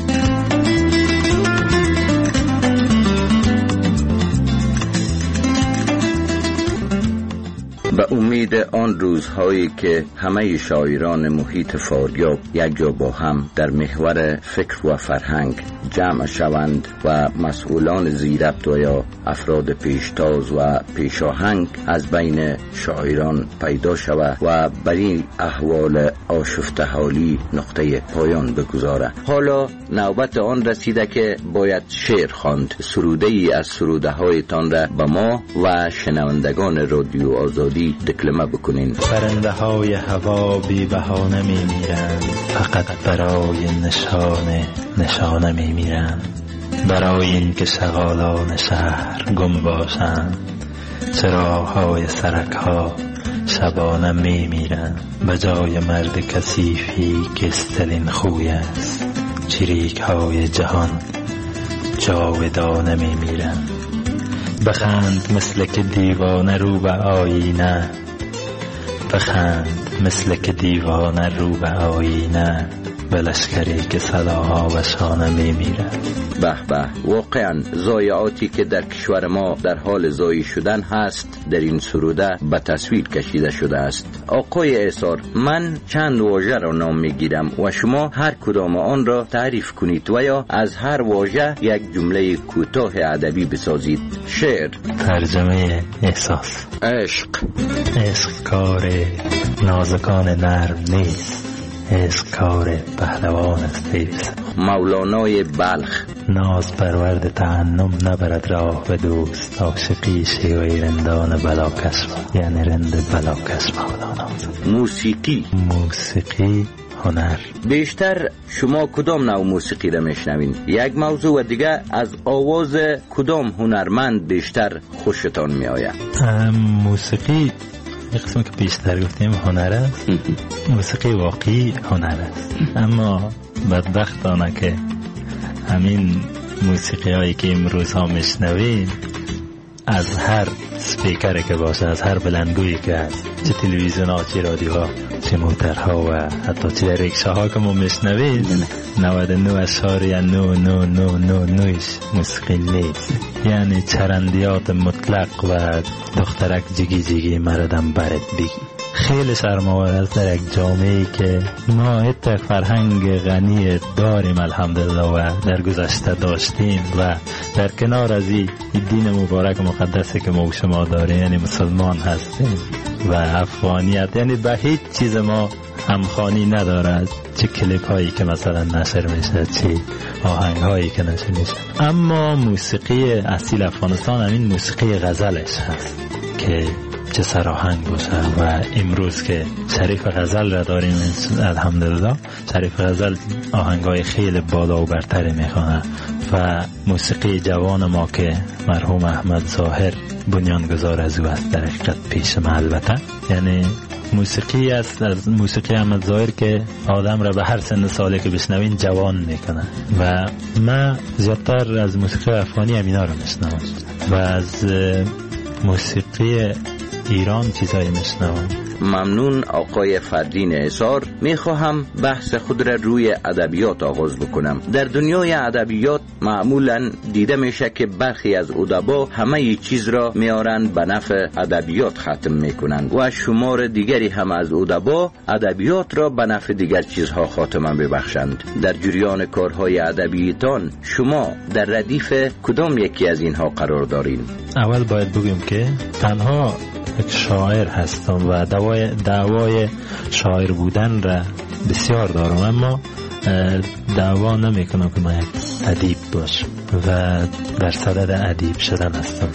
به امید آن روزهایی که همه شاعران محیط فاریاب یک جا با هم در محور فکر و فرهنگ جمع شوند و مسئولان زیربط و یا افراد پیشتاز و پیشاهنگ از بین شاعران پیدا شود و بر این احوال آشفته حالی نقطه پایان بگذاره. حالا نوبت آن رسیده که باید شعر خواند. سروده ای از سروده هایتان را به ما و شنوندگان رادیو آزادی دکلمه بکنین. پرنده های هوا بی بهانه می میرند، فقط برای نشانه نشانه می میرند، برای این که شغالان شهر گم باشند. چراغ‌های سرک‌ها شبانه می میرند، به جای مرد کثیفی که استلین خوی است. چریک‌های جهان جاودانه می میرند. بخند مثل که دیوانه رو به آینه، بخند مثل که دیوانه رو به آینه، به لشکری که صداها و شانه می میره. به به، واقعا ضایعاتی که در کشور ما در حال ضایع شدن هست در این سروده به تصویر کشیده شده است. آقای ایثار، من چند واژه را نام میگیرم و شما هر کدام آن را تعریف کنید و یا از هر واژه یک جمله کوتاه ادبی بسازید. شعر. ترجمه احساس. عشق. عشق کار نازکان نرم نیست، عشق کار پهلوان است دیوز. مولانای بلخ. ناز پرورد تحنم نبرد راه به دوست، عاشقی شیوه رندان بلاکش با، یعنی رند بلاکش با. موسیقی. موسیقی هنر. بیشتر شما کدام نوع موسیقی را میشنوین؟ یک موضوع و دیگه از آواز کدام هنرمند بیشتر خوشتان میآید؟ موسیقی یک قسم که بیشتر گفتیم هنر است. موسیقی واقعی هنر است، اما بدبختانه که همین موسیقی هایی که امروز ها میشنوید از هر سپیکر که باشه، از هر بلندگویی که هست، چه تلویزیون ها، چه رادیو ها، چه موترها و حتی چه ریکشا ها که ما میشنوید، نود و نه اشاریه نه نه نه نه نویش موسیقی نیست. یعنی چرندیات مطلق و دخترک جگی جگی مردم برد بگی. خیلی شرم‌آور است در یک جامعه‌ای که ما یک فرهنگ غنی داریم الحمدلله و در گذشته داشتیم و در کنار از این دین مبارک مقدسی که ما و شما داریم، یعنی مسلمان هستیم و افغانیت، یعنی به هیچ چیز ما همخوانی ندارد، چه کلیپ هایی که مثلا نشر میشه، چه آهنگ هایی که نشر میشه. اما موسیقی اصیل افغانستان همین موسیقی غزلش هست که چه سراهنگ باشه و امروز که شریف غزل را داریم الحمدلله، شریف غزل آهنگای خیلی بالا و برتری میخونه و موسیقی جوان ما که مرحوم احمد ظاهر بنیانگذار از او است در حقیقت پیش ما البته، یعنی موسیقی است از موسیقی احمد ظاهر که آدم را به هر سن سالی که بشنوین جوان میکنه و من زیادتر از موسیقی افغانی همینا رو میشنوم و از موسیقی ایران چیزایی میشنوم ممنون آقای فردین احصار میخواهم بحث خود را روی ادبیات آغاز بکنم. در دنیای ادبیات معمولا دیده میشه که برخی از ادبا همه چیز را میارن به نفع ادبیات ختم میکنند و شمار دیگری هم از ادبا ادبیات را به نفع دیگر چیزها خاتمه میبخشند. در جریان کارهای ادبیتان شما در ردیف کدام یکی از اینها قرار دارین؟ اول باید بگیم که تنها یک شاعر هستم و دعوای دعوای شاعر بودن را بسیار دارم، اما دعوا نمی کنم که من یک ادیب باشم و در صدد ادیب شدن هستم.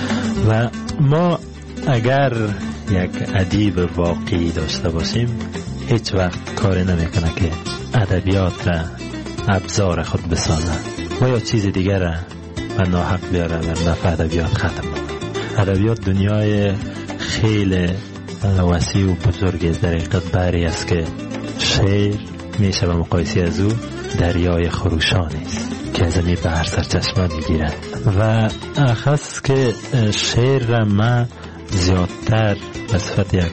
و ما اگر یک ادیب واقعی داشته باشیم هیچ وقت کاری نمی کنه که ادبیات را ابزار خود بسازه و یا چیز دیگر را و ناحق بیاره و نفع ادبیات ختم کنه. ادبیات دنیای خیلی وسیع و بزرگی است. در حقیقت بحری است که شعر میشه به مقایسه از او دریای خروشانی است که از این بحر سرچشمه میگیرد و اخص که شعر را من زیادتر به صفت یک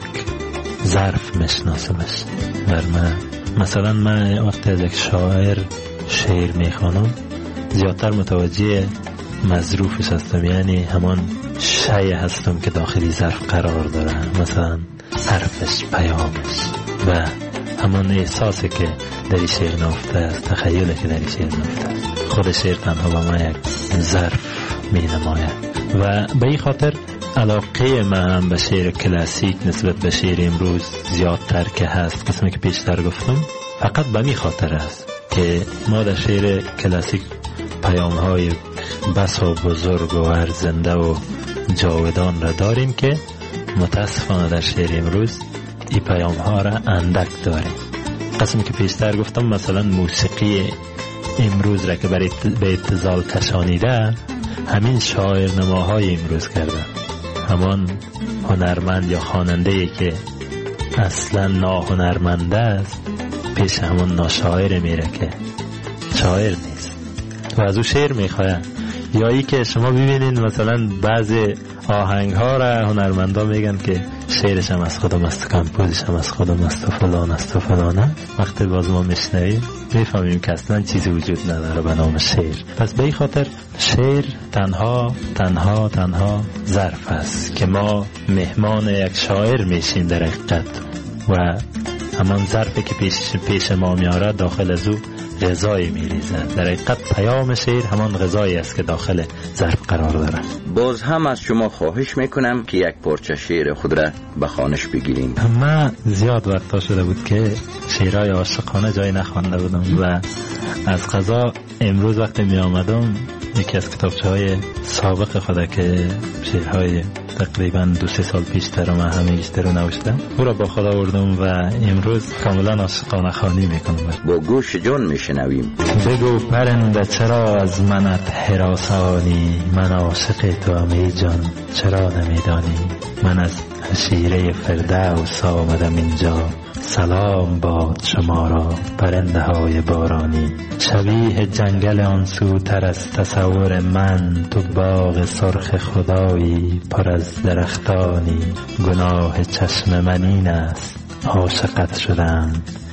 ظرف میشناسمش. بر من مثلا من وقتی از یک شاعر شعر میخوانم زیادتر متوجه مظروفش هستم، یعنی همان شی هستم که داخلی ظرف قرار داره، مثلا حرفش، پیامش و همان احساسی که در این شعر نهفته است، تخیلی که در این شعر نهفته است. خود شعر تنها با من یک ظرف می نماید و به این خاطر علاقه من به شعر کلاسیک نسبت به شعر امروز زیادتر که هست، قسمی که پیشتر گفتم، فقط به این خاطر است که ما در شعر کلاسیک پیام های بسا بزرگ و ارزنده و جاودان را داریم که متاسفانه در شعر امروز این پیام ها را اندک داریم. قسمی که پیشتر گفتم مثلا موسیقی امروز را که برای به اتزال کشانیده همین شاعر نماهای امروز کرده، همان هنرمند یا خواننده که اصلا ناهنرمند است پیش همون ناشاعر میره که شاعر نیست و از او شعر میخواه. یا ای که شما ببینید مثلا بعضی آهنگ ها را هنرمندا میگن که شعرش هم از خودم است، کمپوزش هم از خودم است و فلان است و فلانه. وقتی باز ما میشنویم میفهمیم که اصلا چیزی وجود نداره به نام شعر. پس به این خاطر شعر تنها تنها تنها ظرف است که ما مهمان یک شاعر میشیم در حقیقت و همان ظرفی که پیش, پیش ما میاره داخل از او غذایی میریزد. در حقیقت پیام شعر همان غذایی است که داخل ظرف قرار داره. باز هم از شما خواهش میکنم که یک پارچه شعر خود را به خوانش بگیریم. من زیاد وقتا شده بود که شعرهای عاشقانه جای نخوانده بودم و از قضا امروز وقتی می آمدم یکی از کتابچه های سابق خدا که شعرهای تقریبا دو سه سال پیشتر من همه ایشتر رو نوشتم او را با خدا آوردم و امروز کاملا عاشقانه خوانی میکنم. با گوش جان میشنویم. بگو پرنده چرا از منت هراسانی، من عاشق تو ام ای جان چرا نمیدانی، من از حشیره فردوس آمدم اینجا، سلام باد شما را پرنده های بارانی، شبیه جنگل آنسو تر از تصور من، تو باغ سرخ خدایی پر از درختانی، گناه چشم من این است عاشقت شدم،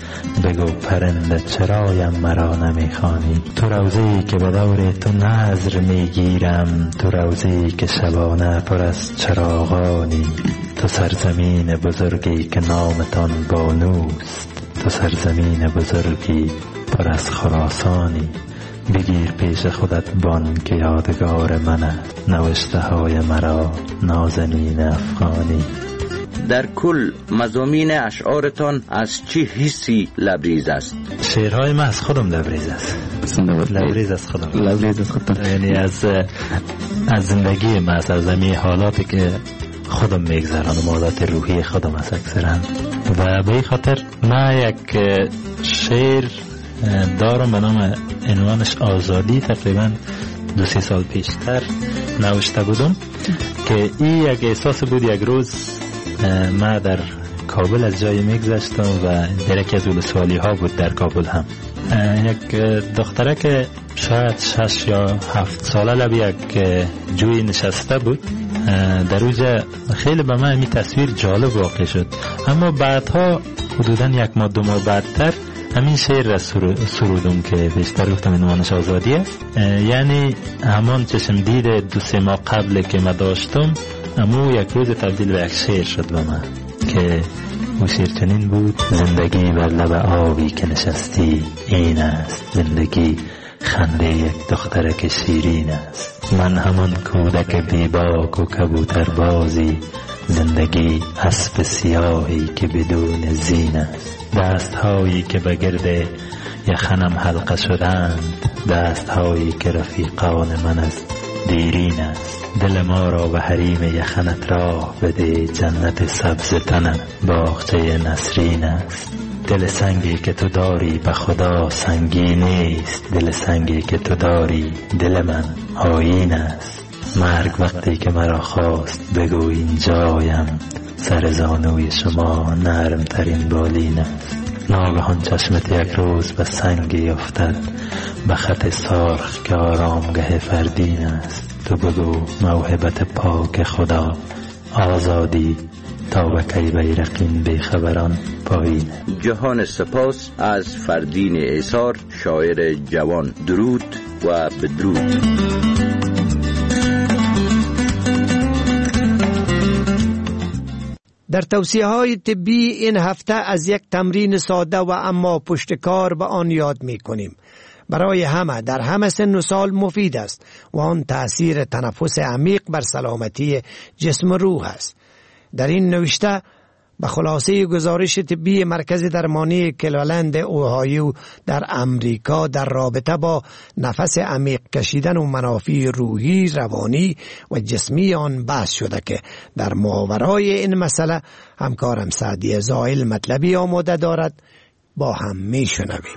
بگو پرنده چرایم مرا نمیخوانی، تو روزی که به دور تو نظر میگیرم، تو روزی که شبانه پر از چراغانی، تو سرزمین بزرگی که نامتان بانوست، تو سرزمین بزرگی پر از خراسانی، بگیر پیش خودت بان که یادگار منه، نوشته های مرا نازنین افغانی. در کل مضامین اشعارتان از چی حسی لبریز است؟ شعرهای من از خودم لبریز است. لبریز از خودم. لبریز از خودم. یعنی از از زندگی من، از زمین حالاتی که خودم میگذرانم، حالات روحی خودم است اکثرا. و به این خاطر من یک شعر دارم به نام عنوانش آزادی، تقریبا دو سه سال پیشتر نوشته بودم که این یک احساس بود. یک روز من در کابل از جایی میگذشتم و در یکی از ولسوالی ها بود در کابل هم یک دختره که شاید شش یا هفت ساله لب یک جوی نشسته بود در اوجا خیلی به من این تصویر جالب واقع شد. اما بعدها حدودا یک ماه دو ماه بعدتر همین شعر را سرودم که بیشتر گفتم عنوانش آزادی است. یعنی همان چشم دید دو سه ماه قبل که ما داشتم، اما یک روز تبدیل به یک شعر شد به من که اون شعر چنین بود: زندگی بر لب آبی که نشستی این است زندگی، خنده یک دخترک شیرین است. من همان کودک بیباک و کبوتر بازی، زندگی اسب سیاهی که بدون زین است. دست هایی که به گرد یخنم حلقه شدند، دست هایی که رفیقان من از دیرین است. دل ما را به حریم یخنت راه بده، جنت سبز تنم باغچه نسرین است. دل سنگی که تو داری به خدا سنگی نیست، دل سنگی که تو داری دل من آیین است. مرگ وقتی که مرا خواست بگو اینجایم، سر زانوی شما نرم ترین بالین است. ناگهان چشمت یک روز به سنگی افتد، به خط سرخ که آرامگاه فردین است. تو بگو موهبت پاک خدا آزادی، تا به کی بیرقین بیخبران پایین. جهان سپاس از فردین ایثار، شاعر جوان. درود و بدرود. در توصیه های طبی این هفته از یک تمرین ساده و اما پشتکار به آن یاد می کنیم. برای همه در همه سن و سال مفید است و آن تأثیر تنفس عمیق بر سلامتی جسم و روح است. در این نوشته به خلاصه گزارش طبی مرکز درمانی کلیولند اوهایو در امریکا در رابطه با نفس عمیق کشیدن و منافع روحی، روانی و جسمی آن بحث شده که در ماورای این مسئله همکارم سعدی زائل مطلبی آماده دارد. با هم می شنویم.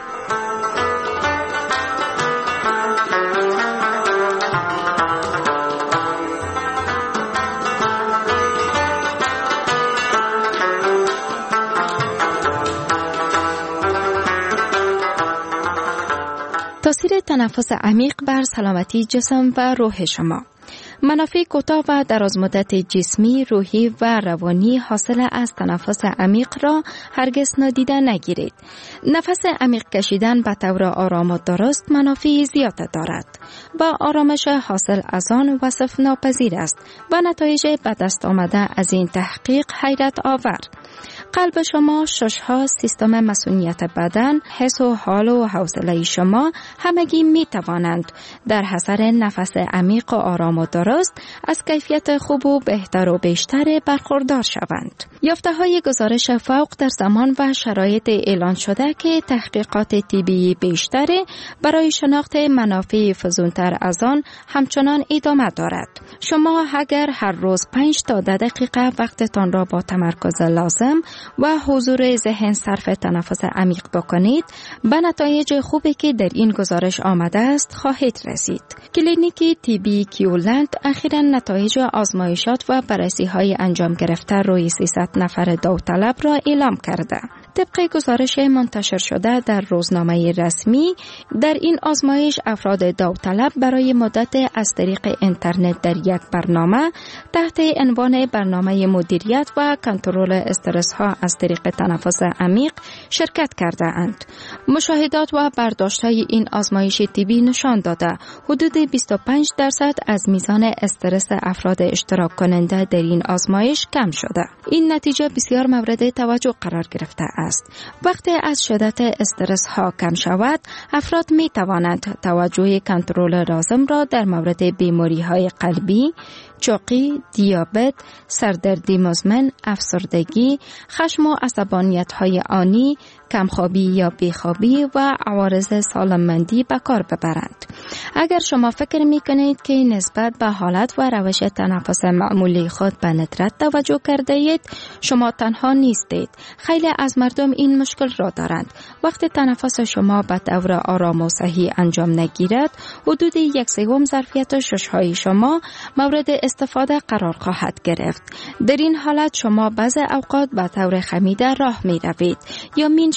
تاثیر تنفس عمیق بر سلامتی جسم و روح شما. منافع کوتاه و درازمدت جسمی، روحی و روانی حاصل از تنفس عمیق را هرگز نادیده نگیرید. نفس عمیق کشیدن به طور آرام و درست منافع زیاد دارد. با آرامش حاصل از آن وصف ناپذیر است و نتایج به دست آمده از این تحقیق حیرت آور. قلب شما، ششها، سیستم مسئولیت بدن، حس و حال و حوصله شما همگی می توانند در اثر نفس عمیق و آرام و درست از کیفیت خوب و بهتر و بیشتر برخوردار شوند. یافته های گزارش فوق در زمان و شرایط اعلان شده که تحقیقات طبی بیشتر برای شناخت منافع فزونتر از آن همچنان ادامه دارد. شما اگر هر روز پنج تا ده دقیقه وقتتان را با تمرکز لازم و حضور ذهن صرف تنفس عمیق بکنید، به نتایج خوبی که در این گزارش آمده است خواهید رسید. کلینیک طبی کلیولند اخیراً نتایج آزمایشات و بررسی‌های انجام گرفته روی سیصد نفر داوطلب را اعلام کرده. طبق گزارش منتشر شده در روزنامه رسمی، در این آزمایش افراد داوطلب برای مدت از طریق اینترنت در یک برنامه تحت عنوان برنامه مدیریت و کنترل استرس ها از طریق تنفس عمیق شرکت کرده اند. مشاهدات و برداشت‌های این آزمایش طبی نشان داده حدود بیست و پنج درصد از میزان استرس افراد اشتراک کننده در این آزمایش کم شده. این نتیجه بسیار مورد توجه قرار گرفته است. وقتی از شدت استرس ها کم شود، افراد می توانند توجه کنترل لازم را در مورد بیماری های قلبی، چاقی، دیابت، سردردی مزمن، افسردگی، خشم و عصبانیت های آنی، کمخوابی یا بیخوابی و عوارض سالمندی به کار ببرند. اگر شما فکر می کنید که نسبت به حالت و روش تنفس معمولی خود به ندرت توجه کرده اید، شما تنها نیستید. خیلی از مردم این مشکل را دارند. وقتی تنفس شما به طور آرام و صحیح انجام نگیرد، حدود یک سوم ظرفیت ششهای شما مورد استفاده قرار خواهد گرفت. در این حالت شما بعض اوقات به طور خمیده راه می روید یا می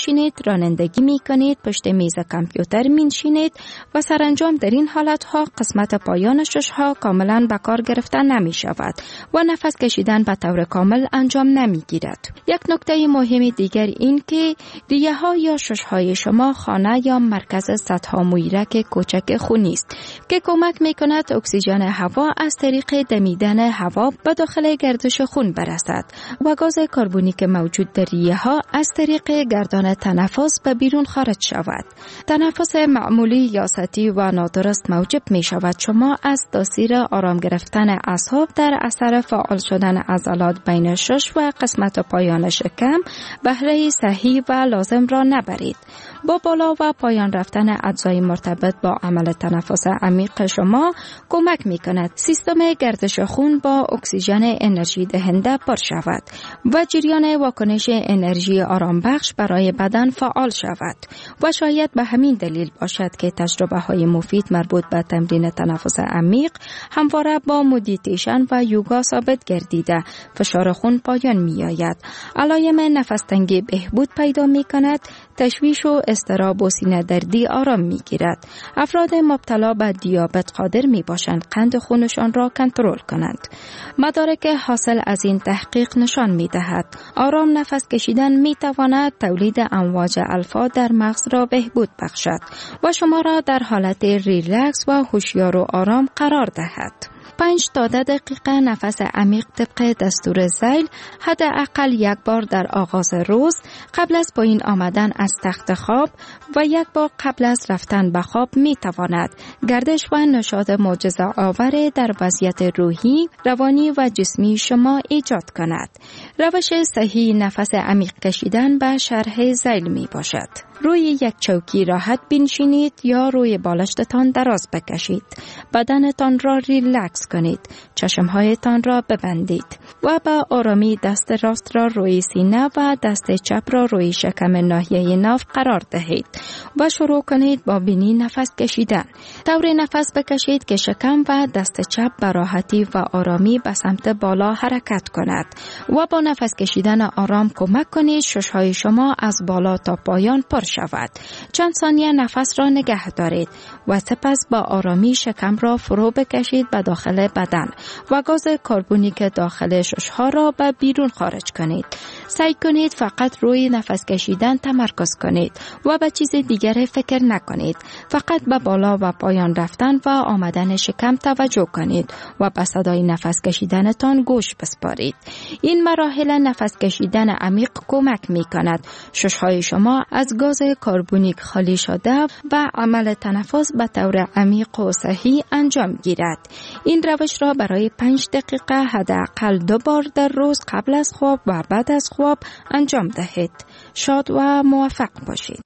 نشینید، رانندگی می کنید، پشت میز کامپیوتر می نشینید و سرانجام در این حالت ها قسمت پایان شش ها کاملا به کار گرفته نمی شود و نفس کشیدن به طور کامل انجام نمی گیرد. یک نکته مهم دیگر این که ریه ها یا شش های شما خانه یا مرکز سطح محرک کوچک خونی است که کمک می کند اکسیژن هوا از طریق دمیدن هوا به داخل گردش خون برسد و گاز کربونیک موجود در ریه ها از طریق گردان تنفس به بیرون خارج شود. تنفس معمولی یا سطحی و نادرست موجب می شود شما از تاثیر آرام گرفتن اعصاب در اثر فعال شدن عضلات بین شش و قسمت پایان شکم بهره صحیح و لازم را نبرید. با بالا و پایان رفتن اجزای مرتبط با عمل تنفس عمیق شما کمک می کند سیستم گردش خون با اکسیژن انرژی دهنده پر شود و جریان واکنش انرژی آرام بخش برای بدن فعال شود و شاید به همین دلیل باشد که تجربه های مفید مربوط به تمرین تنفس عمیق همواره با مدیتیشن و یوگا ثابت گردیده فشار خون پایان می آید، علائم نفس تنگی بهبود پیدا می کند، تشویش و اضطراب و سینه دردی آرام می گیرد. افراد مبتلا به دیابت قادر می باشند قند خونشان را کنترل کنند. مدارک حاصل از این تحقیق نشان می دهد آرام نفس کشیدن می تواند تولید امواج الفا در مغز را بهبود بخشد و شما را در حالت ریلکس و هوشیار و آرام قرار دهد. پنج تا ده دقیقه نفس عمیق طبق دستور زیل حداقل یک بار در آغاز روز قبل از پایین آمدن از تخت خواب و یک بار قبل از رفتن به خواب می تواند گردش و نشاط معجزه آور در وضعیت روحی، روانی و جسمی شما ایجاد کند. روش صحیح نفس عمیق کشیدن به شرح زیل می باشد. روی یک چوکی راحت بنشینید یا روی بالشتان دراز بکشید. بدنتان را ریلکس کنید. چشمهایتان را ببندید و با آرامی دست راست را روی سینه و دست چپ را روی شکم ناحیه ناف قرار دهید و شروع کنید با بینی نفس کشیدن. طور نفس بکشید که شکم و دست چپ به راحتی و آرامی به سمت بالا حرکت کند و با نفس کشیدن آرام کمک کنید ششهای شما از بالا تا پایان پر شود. چند ثانیه نفس را نگه دارید و سپس با آرامی شکم را فرو بکشید به داخل بدن و گاز کربونیک داخل ششها را به بیرون خارج کنید. سعی کنید فقط روی نفس کشیدن تمرکز کنید و به چیز دیگر فکر نکنید. فقط به بالا و پایان رفتن و آمدن شکم توجه کنید و به صدای نفس کشیدنتان گوش بسپارید. این مراحل نفس کشیدن عمیق کمک می کند ششهای شما از گاز کربونیک خالی شده و عمل تنفس به طور عمیق و صحیح انجام گیرد. این روش را برای پنج دقیقه حداقل دو بار در روز قبل از خواب و بعد از خواب انجام دهید. شاد و موفق باشید.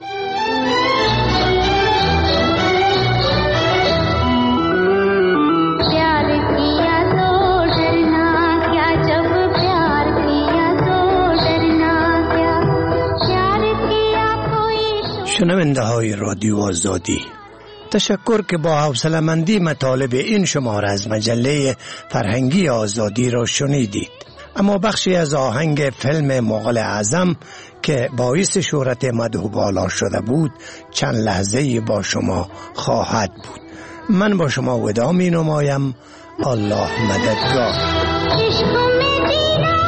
شنونده های رادیو آزادی، تشکر که با حوصله‌مندی مطالب این شماره از مجله فرهنگی آزادی را شنیدید. اما بخشی از آهنگ فیلم مغول اعظم که باعث شهرت مدح بالا شده بود چند لحظه با شما خواهد بود. من با شما وداع می نمایم. الله مددگار.